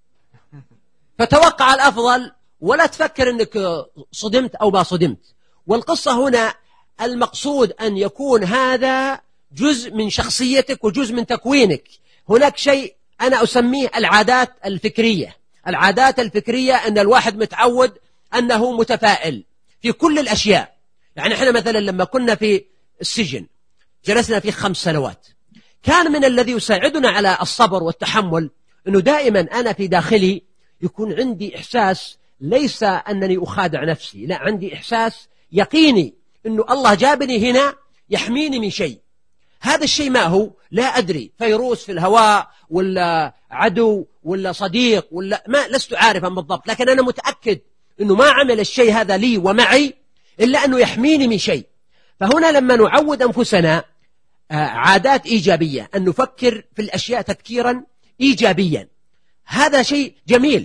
فتوقع الأفضل ولا تفكر أنك صدمت أو ما صدمت. والقصة هنا المقصود أن يكون هذا جزء من شخصيتك وجزء من تكوينك. هناك شيء أنا أسميه العادات الفكرية. العادات الفكرية أن الواحد متعود أنه متفائل في كل الأشياء. يعني إحنا مثلا لما كنا في السجن جلسنا فيه 5 سنوات، كان من الذي يساعدنا على الصبر والتحمل أنه دائما أنا في داخلي يكون عندي إحساس ليس أنني أخادع نفسي، لا، عندي إحساس يقيني أنه الله جابني هنا يحميني من شيء. هذا الشيء ما هو؟ لا أدري، فيروس في الهواء ولا عدو ولا صديق ولا ما، لست عارفا بالضبط، لكن أنا متأكد أنه ما عمل الشيء هذا لي ومعي إلا أنه يحميني من شيء. فهنا لما نعود أنفسنا عادات إيجابية، أن نفكر في الأشياء تفكيرا إيجابيا، هذا شيء جميل.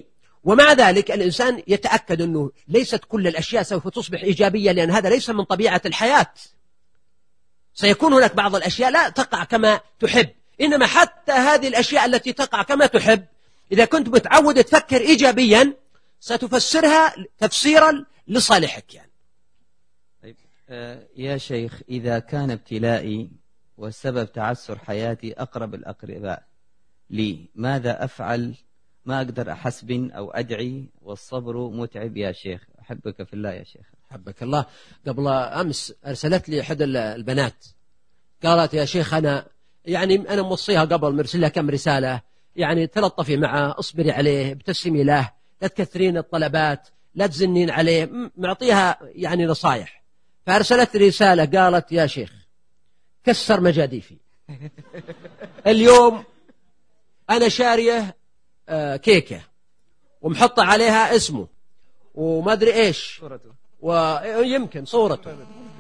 ومع ذلك الإنسان يتأكد أنه ليست كل الأشياء سوف تصبح إيجابية، لأن هذا ليس من طبيعة الحياة. سيكون هناك بعض الأشياء لا تقع كما تحب، إنما حتى هذه الأشياء التي تقع كما تحب إذا كنت متعود تفكر إيجابيا ستفسرها تفسيرا لصالحك يعني. طيب يا شيخ، إذا كان ابتلائي والسبب تعسر حياتي أقرب الأقرباء لي، ماذا أفعل؟ ما أقدر أحسبن أو أدعي والصبر متعب يا شيخ، أحبك في الله يا شيخ. حبك الله. قبل أمس أرسلت لي أحد البنات قالت يا شيخ أنا موصيها قبل، مرسل لها كم رسالة، يعني تلطفي معه، اصبري عليه، ابتسمي له، لا تكثرين الطلبات، لا تزنين عليه، معطيها يعني نصايح. فأرسلت رسالة قالت يا شيخ كسر مجاديفي. اليوم أنا شارية كيكة ومحطة عليها اسمه وما أدري إيش ويمكن صورته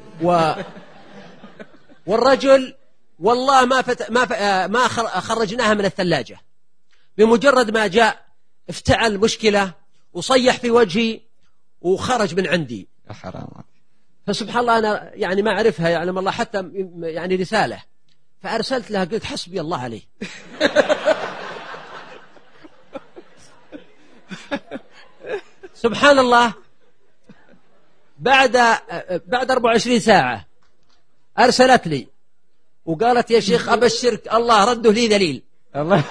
والرجل والله ما خرجناها من الثلاجة، بمجرد ما جاء افتعل مشكلة وصيح في وجهي وخرج من عندي. حرام. فسبحان الله أنا يعني ما أعرفها، يعلم الله، حتى يعني رسالة، فأرسلت لها قلت حسبي الله عليه. سبحان الله. بعد 24 ساعة أرسلت لي وقالت يا شيخ أبشرك الله رده لي ذليل. الله.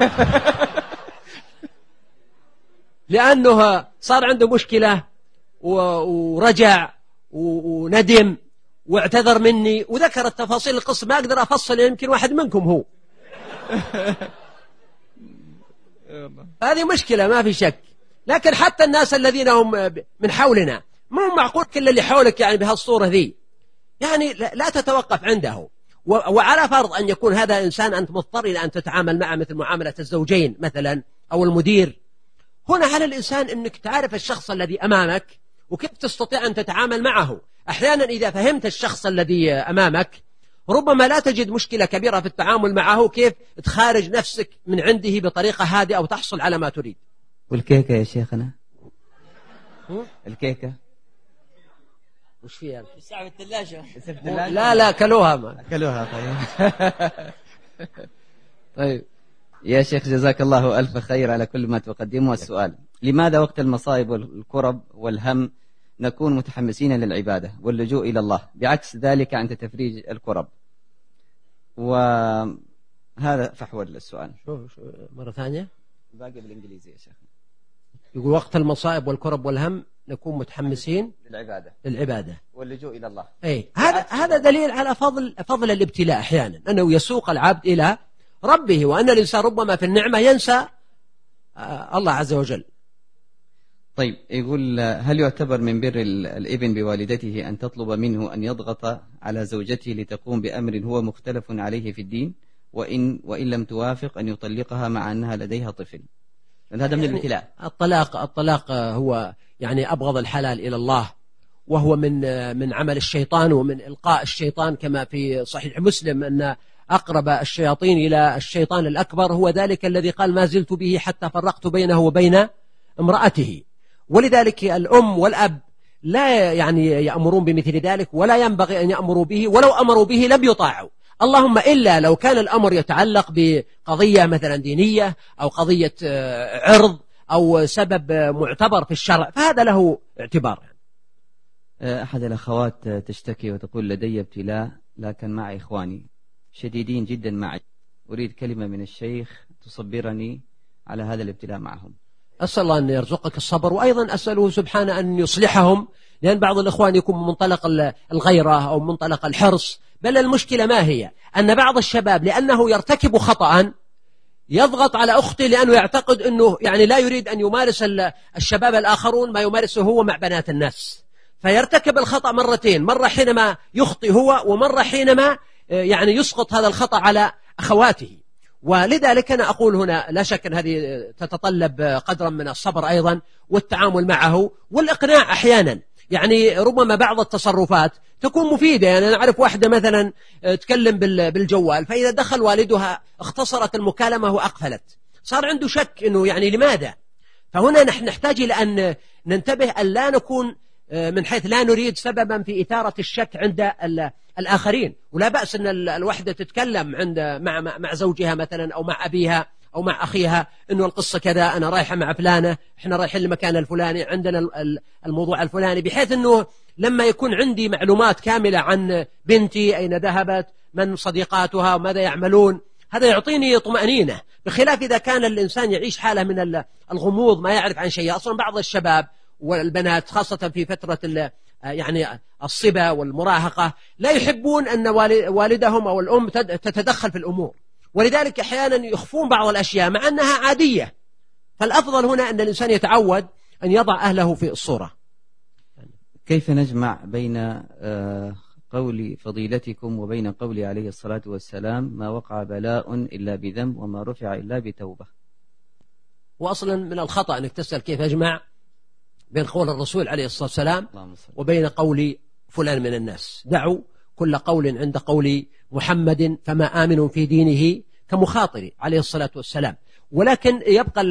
لأنه صار عنده مشكلة ورجع وندم واعتذر مني وذكر التفاصيل القصة، ما أقدر أفصل، يمكن واحد منكم هو. هذه مشكلة ما في شك. لكن حتى الناس الذين هم من حولنا مو معقول كل اللي حولك يعني بهالصورة ذي، يعني لا تتوقف عنده. وعلى فرض أن يكون هذا إنسان أنت مضطر إلى أن تتعامل معه مثل معاملة الزوجين مثلا أو المدير، هنا على الإنسان أنك تعرف الشخص الذي أمامك وكيف تستطيع أن تتعامل معه. أحيانا إذا فهمت الشخص الذي أمامك ربما لا تجد مشكلة كبيرة في التعامل معه، كيف تخارج نفسك من عنده بطريقة هادئة أو تحصل على ما تريد. والكيكة يا شيخنا؟ الكيكة وش فيها؟ الساعة بالثلاجة. لا كلوها ما كلوها. طيب يا شيخ جزاك الله ألف خير على كل ما تقدمه. السؤال: لماذا وقت المصائب والكرب والهم نكون متحمسين للعبادة واللجوء إلى الله بعكس ذلك عند تفريج الكرب؟ وهذا فحول السؤال. شو مرة ثانية؟ باقي بالإنجليزي يا شيخ. يقول وقت المصائب والكرب والهم نكون متحمسين للعبادة واللجوء إلى الله. هذا دليل على فضل الابتلاء أحيانا، أنه يسوق العبد إلى ربه، وأن الإنسان ربما في النعمة ينسى الله عز وجل. طيب يقول: هل يعتبر من بر الابن بوالدته أن تطلب منه أن يضغط على زوجته لتقوم بأمر هو مختلف عليه في الدين، وإن لم توافق أن يطلقها مع أنها لديها طفل؟ هذا من الابتلاء. الطلاق هو يعني أبغض الحلال إلى الله، وهو من عمل الشيطان ومن إلقاء الشيطان، كما في صحيح مسلم أن أقرب الشياطين إلى الشيطان الأكبر هو ذلك الذي قال ما زلت به حتى فرقت بينه وبين امرأته. ولذلك الأم والأب لا يعني يأمرون بمثل ذلك، ولا ينبغي أن يأمروا به، ولو أمروا به لم يطاعوا، اللهم إلا لو كان الأمر يتعلق بقضية مثلا دينية أو قضية عرض أو سبب معتبر في الشرع، فهذا له اعتبار. أحد الأخوات تشتكي وتقول: لدي ابتلاء لكن مع إخواني شديدين جدا معي، أريد كلمة من الشيخ تصبرني على هذا الابتلاء معهم. أسأل الله أن يرزقك الصبر، وأيضا أسأله سبحانه أن يصلحهم، لأن بعض الإخوان يكون من منطلق الغيرة أو من منطلق الحرص. بل المشكلة ما هي؟ أن بعض الشباب لأنه يرتكب خطأ يضغط على أخته، لأنه يعتقد أنه يعني لا يريد أن يمارس الشباب الآخرون ما يمارسه هو مع بنات الناس، فيرتكب الخطأ مرتين، مرة حينما يخطئ هو، ومرة حينما يعني يسقط هذا الخطأ على أخواته. ولذلك أنا أقول هنا لا شك أن هذه تتطلب قدرا من الصبر أيضا والتعامل معه والإقناع. أحيانا يعني ربما بعض التصرفات تكون مفيدة، يعني أنا أعرف واحدة مثلا تكلم بالجوال، فإذا دخل والدها اختصرت المكالمة وأقفلت، صار عنده شك أنه يعني لماذا، فهنا نحن نحتاج إلى أن ننتبه أن لا نكون من حيث لا نريد سببا في إثارة الشك عند الآخرين. ولا بأس أن الوحدة تتكلم مع زوجها مثلا أو مع أبيها أو مع أخيها إنه القصة كذا، أنا رايحة مع فلانة، إحنا رايحين المكان الفلاني، عندنا الموضوع الفلاني، بحيث أنه لما يكون عندي معلومات كاملة عن بنتي أين ذهبت، من صديقاتها وماذا يعملون، هذا يعطيني طمأنينة. بخلاف إذا كان الإنسان يعيش حالة من الغموض، ما يعرف عن شيء. أصلا بعض الشباب والبنات خاصة في فترة يعني الصبا والمراهقة لا يحبون أن والدهم أو الأم تتدخل في الأمور، ولذلك أحيانا يخفون بعض الأشياء مع أنها عادية. فالأفضل هنا أن الإنسان يتعود أن يضع أهله في الصورة. كيف نجمع بين قول فضيلتكم وبين قول عليه الصلاة والسلام ما وقع بلاء إلا بذنب وما رفع إلا بتوبة؟ وأصلا من الخطأ أنك تسأل كيف أجمع بين قول الرسول عليه الصلاة والسلام وبين قول فلان من الناس. دعوا كل قول عند قول محمد، فما آمن في دينه كمخاطر عليه الصلاة والسلام. ولكن يبقى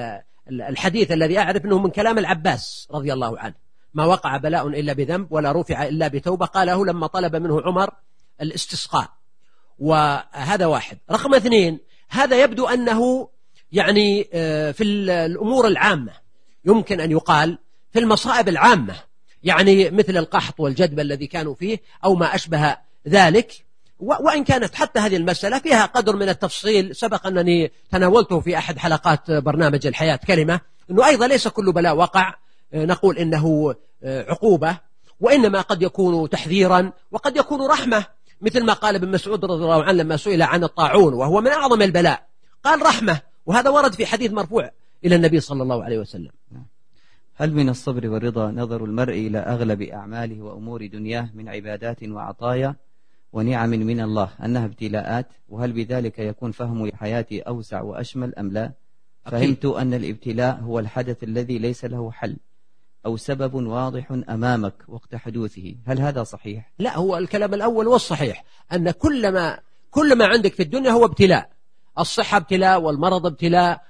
الحديث الذي أعرف أنه من كلام العباس رضي الله عنه، ما وقع بلاء إلا بذنب ولا رفع إلا بتوبة، قاله لما طلب منه عمر الاستسقاء. وهذا واحد. رقم 2، هذا يبدو أنه يعني في الأمور العامة، يمكن أن يقال في المصائب العامة، يعني مثل القحط والجدب الذي كانوا فيه أو ما أشبه ذلك. وإن كانت حتى هذه المسألة فيها قدر من التفصيل، سبق أنني تناولته في أحد حلقات برنامج الحياة كلمة، أنه أيضا ليس كل بلاء وقع نقول إنه عقوبة، وإنما قد يكون تحذيرا وقد يكون رحمة، مثل ما قال ابن مسعود رضي الله عنه لما سئل عن الطاعون وهو من أعظم البلاء، قال رحمة، وهذا ورد في حديث مرفوع إلى النبي صلى الله عليه وسلم. هل من الصبر والرضا نظر المرء إلى أغلب أعماله وأمور دنياه من عبادات وعطايا ونعم من الله أنها ابتلاءات؟ وهل بذلك يكون فهم حياتي أوسع وأشمل أم لا؟ فهمت أن الابتلاء هو الحدث الذي ليس له حل أو سبب واضح أمامك وقت حدوثه، هل هذا صحيح؟ لا، هو الكلام الأول والصحيح أن كل ما عندك في الدنيا هو ابتلاء. الصحة ابتلاء، والمرض ابتلاء،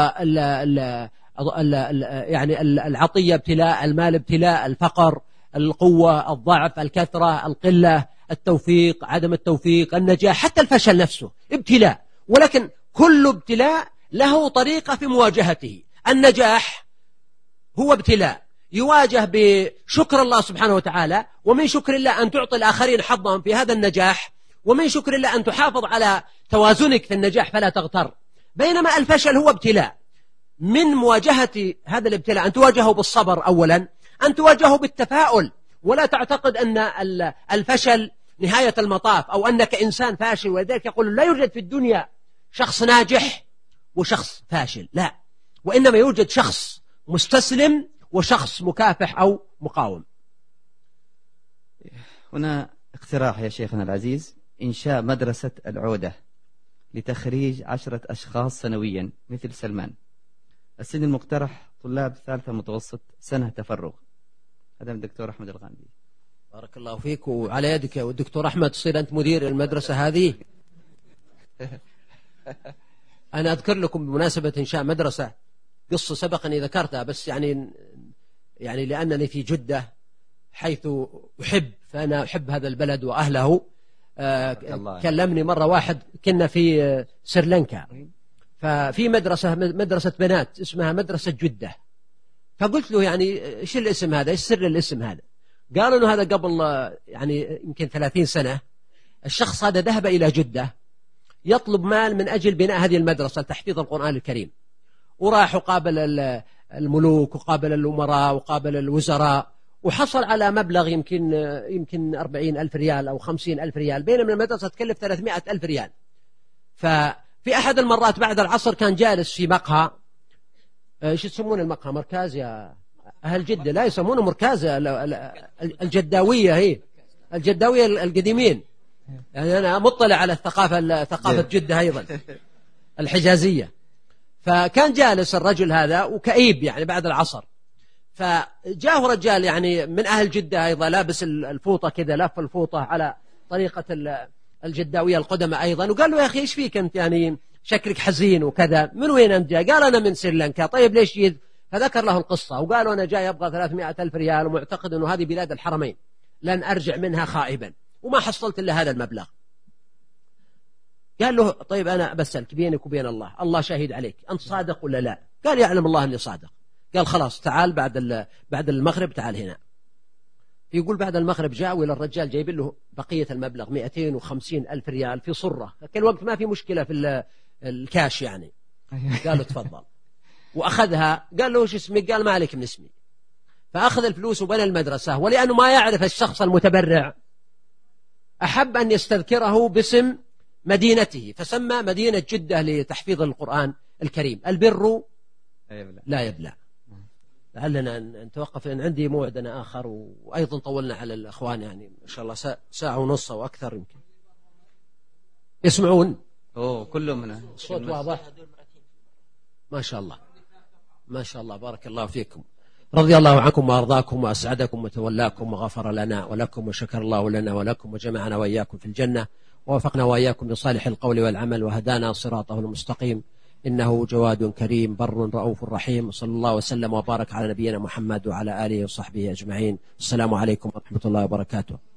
يعني العطية ابتلاء، المال ابتلاء، الفقر، القوة، الضعف، الكثرة، القلة، التوفيق، عدم التوفيق، النجاح، حتى الفشل نفسه ابتلاء. ولكن كل ابتلاء له طريقة في مواجهته. النجاح هو ابتلاء يواجه بشكر الله سبحانه وتعالى، ومن شكر الله أن تعطي الآخرين حظهم في هذا النجاح، ومن شكر الله أن تحافظ على توازنك في النجاح فلا تغتر. بينما الفشل هو ابتلاء. من مواجهة هذا الابتلاء أن تواجهه بالصبر أولا، أن تواجهه بالتفاؤل، ولا تعتقد أن الفشل نهاية المطاف أو أنك إنسان فاشل. ولذلك يقول لا يوجد في الدنيا شخص ناجح وشخص فاشل، لا، وإنما يوجد شخص مستسلم وشخص مكافح أو مقاوم. هنا اقتراح يا شيخنا العزيز، إنشاء مدرسة العودة لتخريج 10 أشخاص سنويا مثل سلمان. السن المقترح طلاب ثالثة متوسط، سنة تفرغ. هذا من الدكتور أحمد الغامدي. بارك الله فيك، وعلى يدك والدكتور أحمد تصير أنت مدير المدرسة هذه. أنا أذكر لكم بمناسبة إنشاء مدرسة قصة سبقني ذكرتها، بس يعني لأنني في جدة حيث أحب، فأنا أحب هذا البلد وأهله. كلمني مرة واحد كنا في سريلانكا، ففي مدرسة بنات اسمها مدرسة جدة، فقلت له يعني إيش الاسم هذا، إيش سر الاسم هذا؟ قالوا إنه هذا قبل يعني يمكن 30 سنة الشخص هذا ذهب إلى جدة يطلب مال من أجل بناء هذه المدرسة لتحفيظ القرآن الكريم، وراح وقابل الملوك وقابل الأمراء وقابل الوزراء، وحصل على مبلغ يمكن 40,000 ريال أو 50,000 ريال، بينما المدرسة تكلف 300,000 ريال. ففي أحد المرات بعد العصر كان جالس في مقهى، ايش يسمون المقهى؟ مركز يا أهل جدة؟ لا يسمونه مركز، الجداوية، هي الجداوية القديمين، يعني أنا مطلع على ثقافة جدة أيضا الحجازية. فكان جالس الرجل هذا وكئيب يعني بعد العصر، فجاءه رجال يعني من أهل جدة أيضا لابس الفوطة كذا، لف الفوطة على طريقة الجداوية القدماء أيضا، وقال له يا أخي إيش فيك أنت، يعني شكلك حزين وكذا، من وين أنت؟ قال أنا من سريلانكا. طيب ليش جيت؟ فذكر له القصة وقالوا أنا جاي أبغى 300,000 ريال ومعتقد أنه هذه بلاد الحرمين لن أرجع منها خائبا وما حصلت إلا هذا المبلغ. قال له طيب أنا بسألك بينك وبين الله، الله شاهد عليك، أنت صادق ولا لا؟ قال يعلم الله أني صادق. قال خلاص تعال بعد المغرب تعال هنا. يقول بعد المغرب جاء وإلى الرجال جايب له بقية المبلغ 250,000 ريال في صرة، كان وقت ما في مشكلة في الكاش يعني. قالوا تفضل وأخذها. قال له وش اسمك؟ قال ما عليك من اسمي. فأخذ الفلوس وبنى المدرسة، ولأنه ما يعرف الشخص المتبرع أحب أن يستذكره باسم مدينته، فسمى مدينة جدة لتحفيظ القرآن الكريم. البر لا يبلى. لعلنا نتوقف لأن عندي موعد أنا آخر، وأيضا طولنا على الأخوان يعني إن شاء الله ساعة ونص أو أكثر يمكن. يسمعون؟ كلهم من الصوت واضح ما شاء الله، ما شاء الله، بارك الله فيكم. رضي الله عنكم وأرضاكم وأسعدكم وتولاكم وغفر لنا ولكم وشكر الله لنا ولكم وجمعنا وإياكم في الجنة ووفقنا وإياكم لصالح القول والعمل وهدانا صراطه المستقيم، إنه جواد كريم بر رؤوف رحيم. صلى الله وسلم وبارك على نبينا محمد وعلى آله وصحبه أجمعين. السلام عليكم ورحمة الله وبركاته.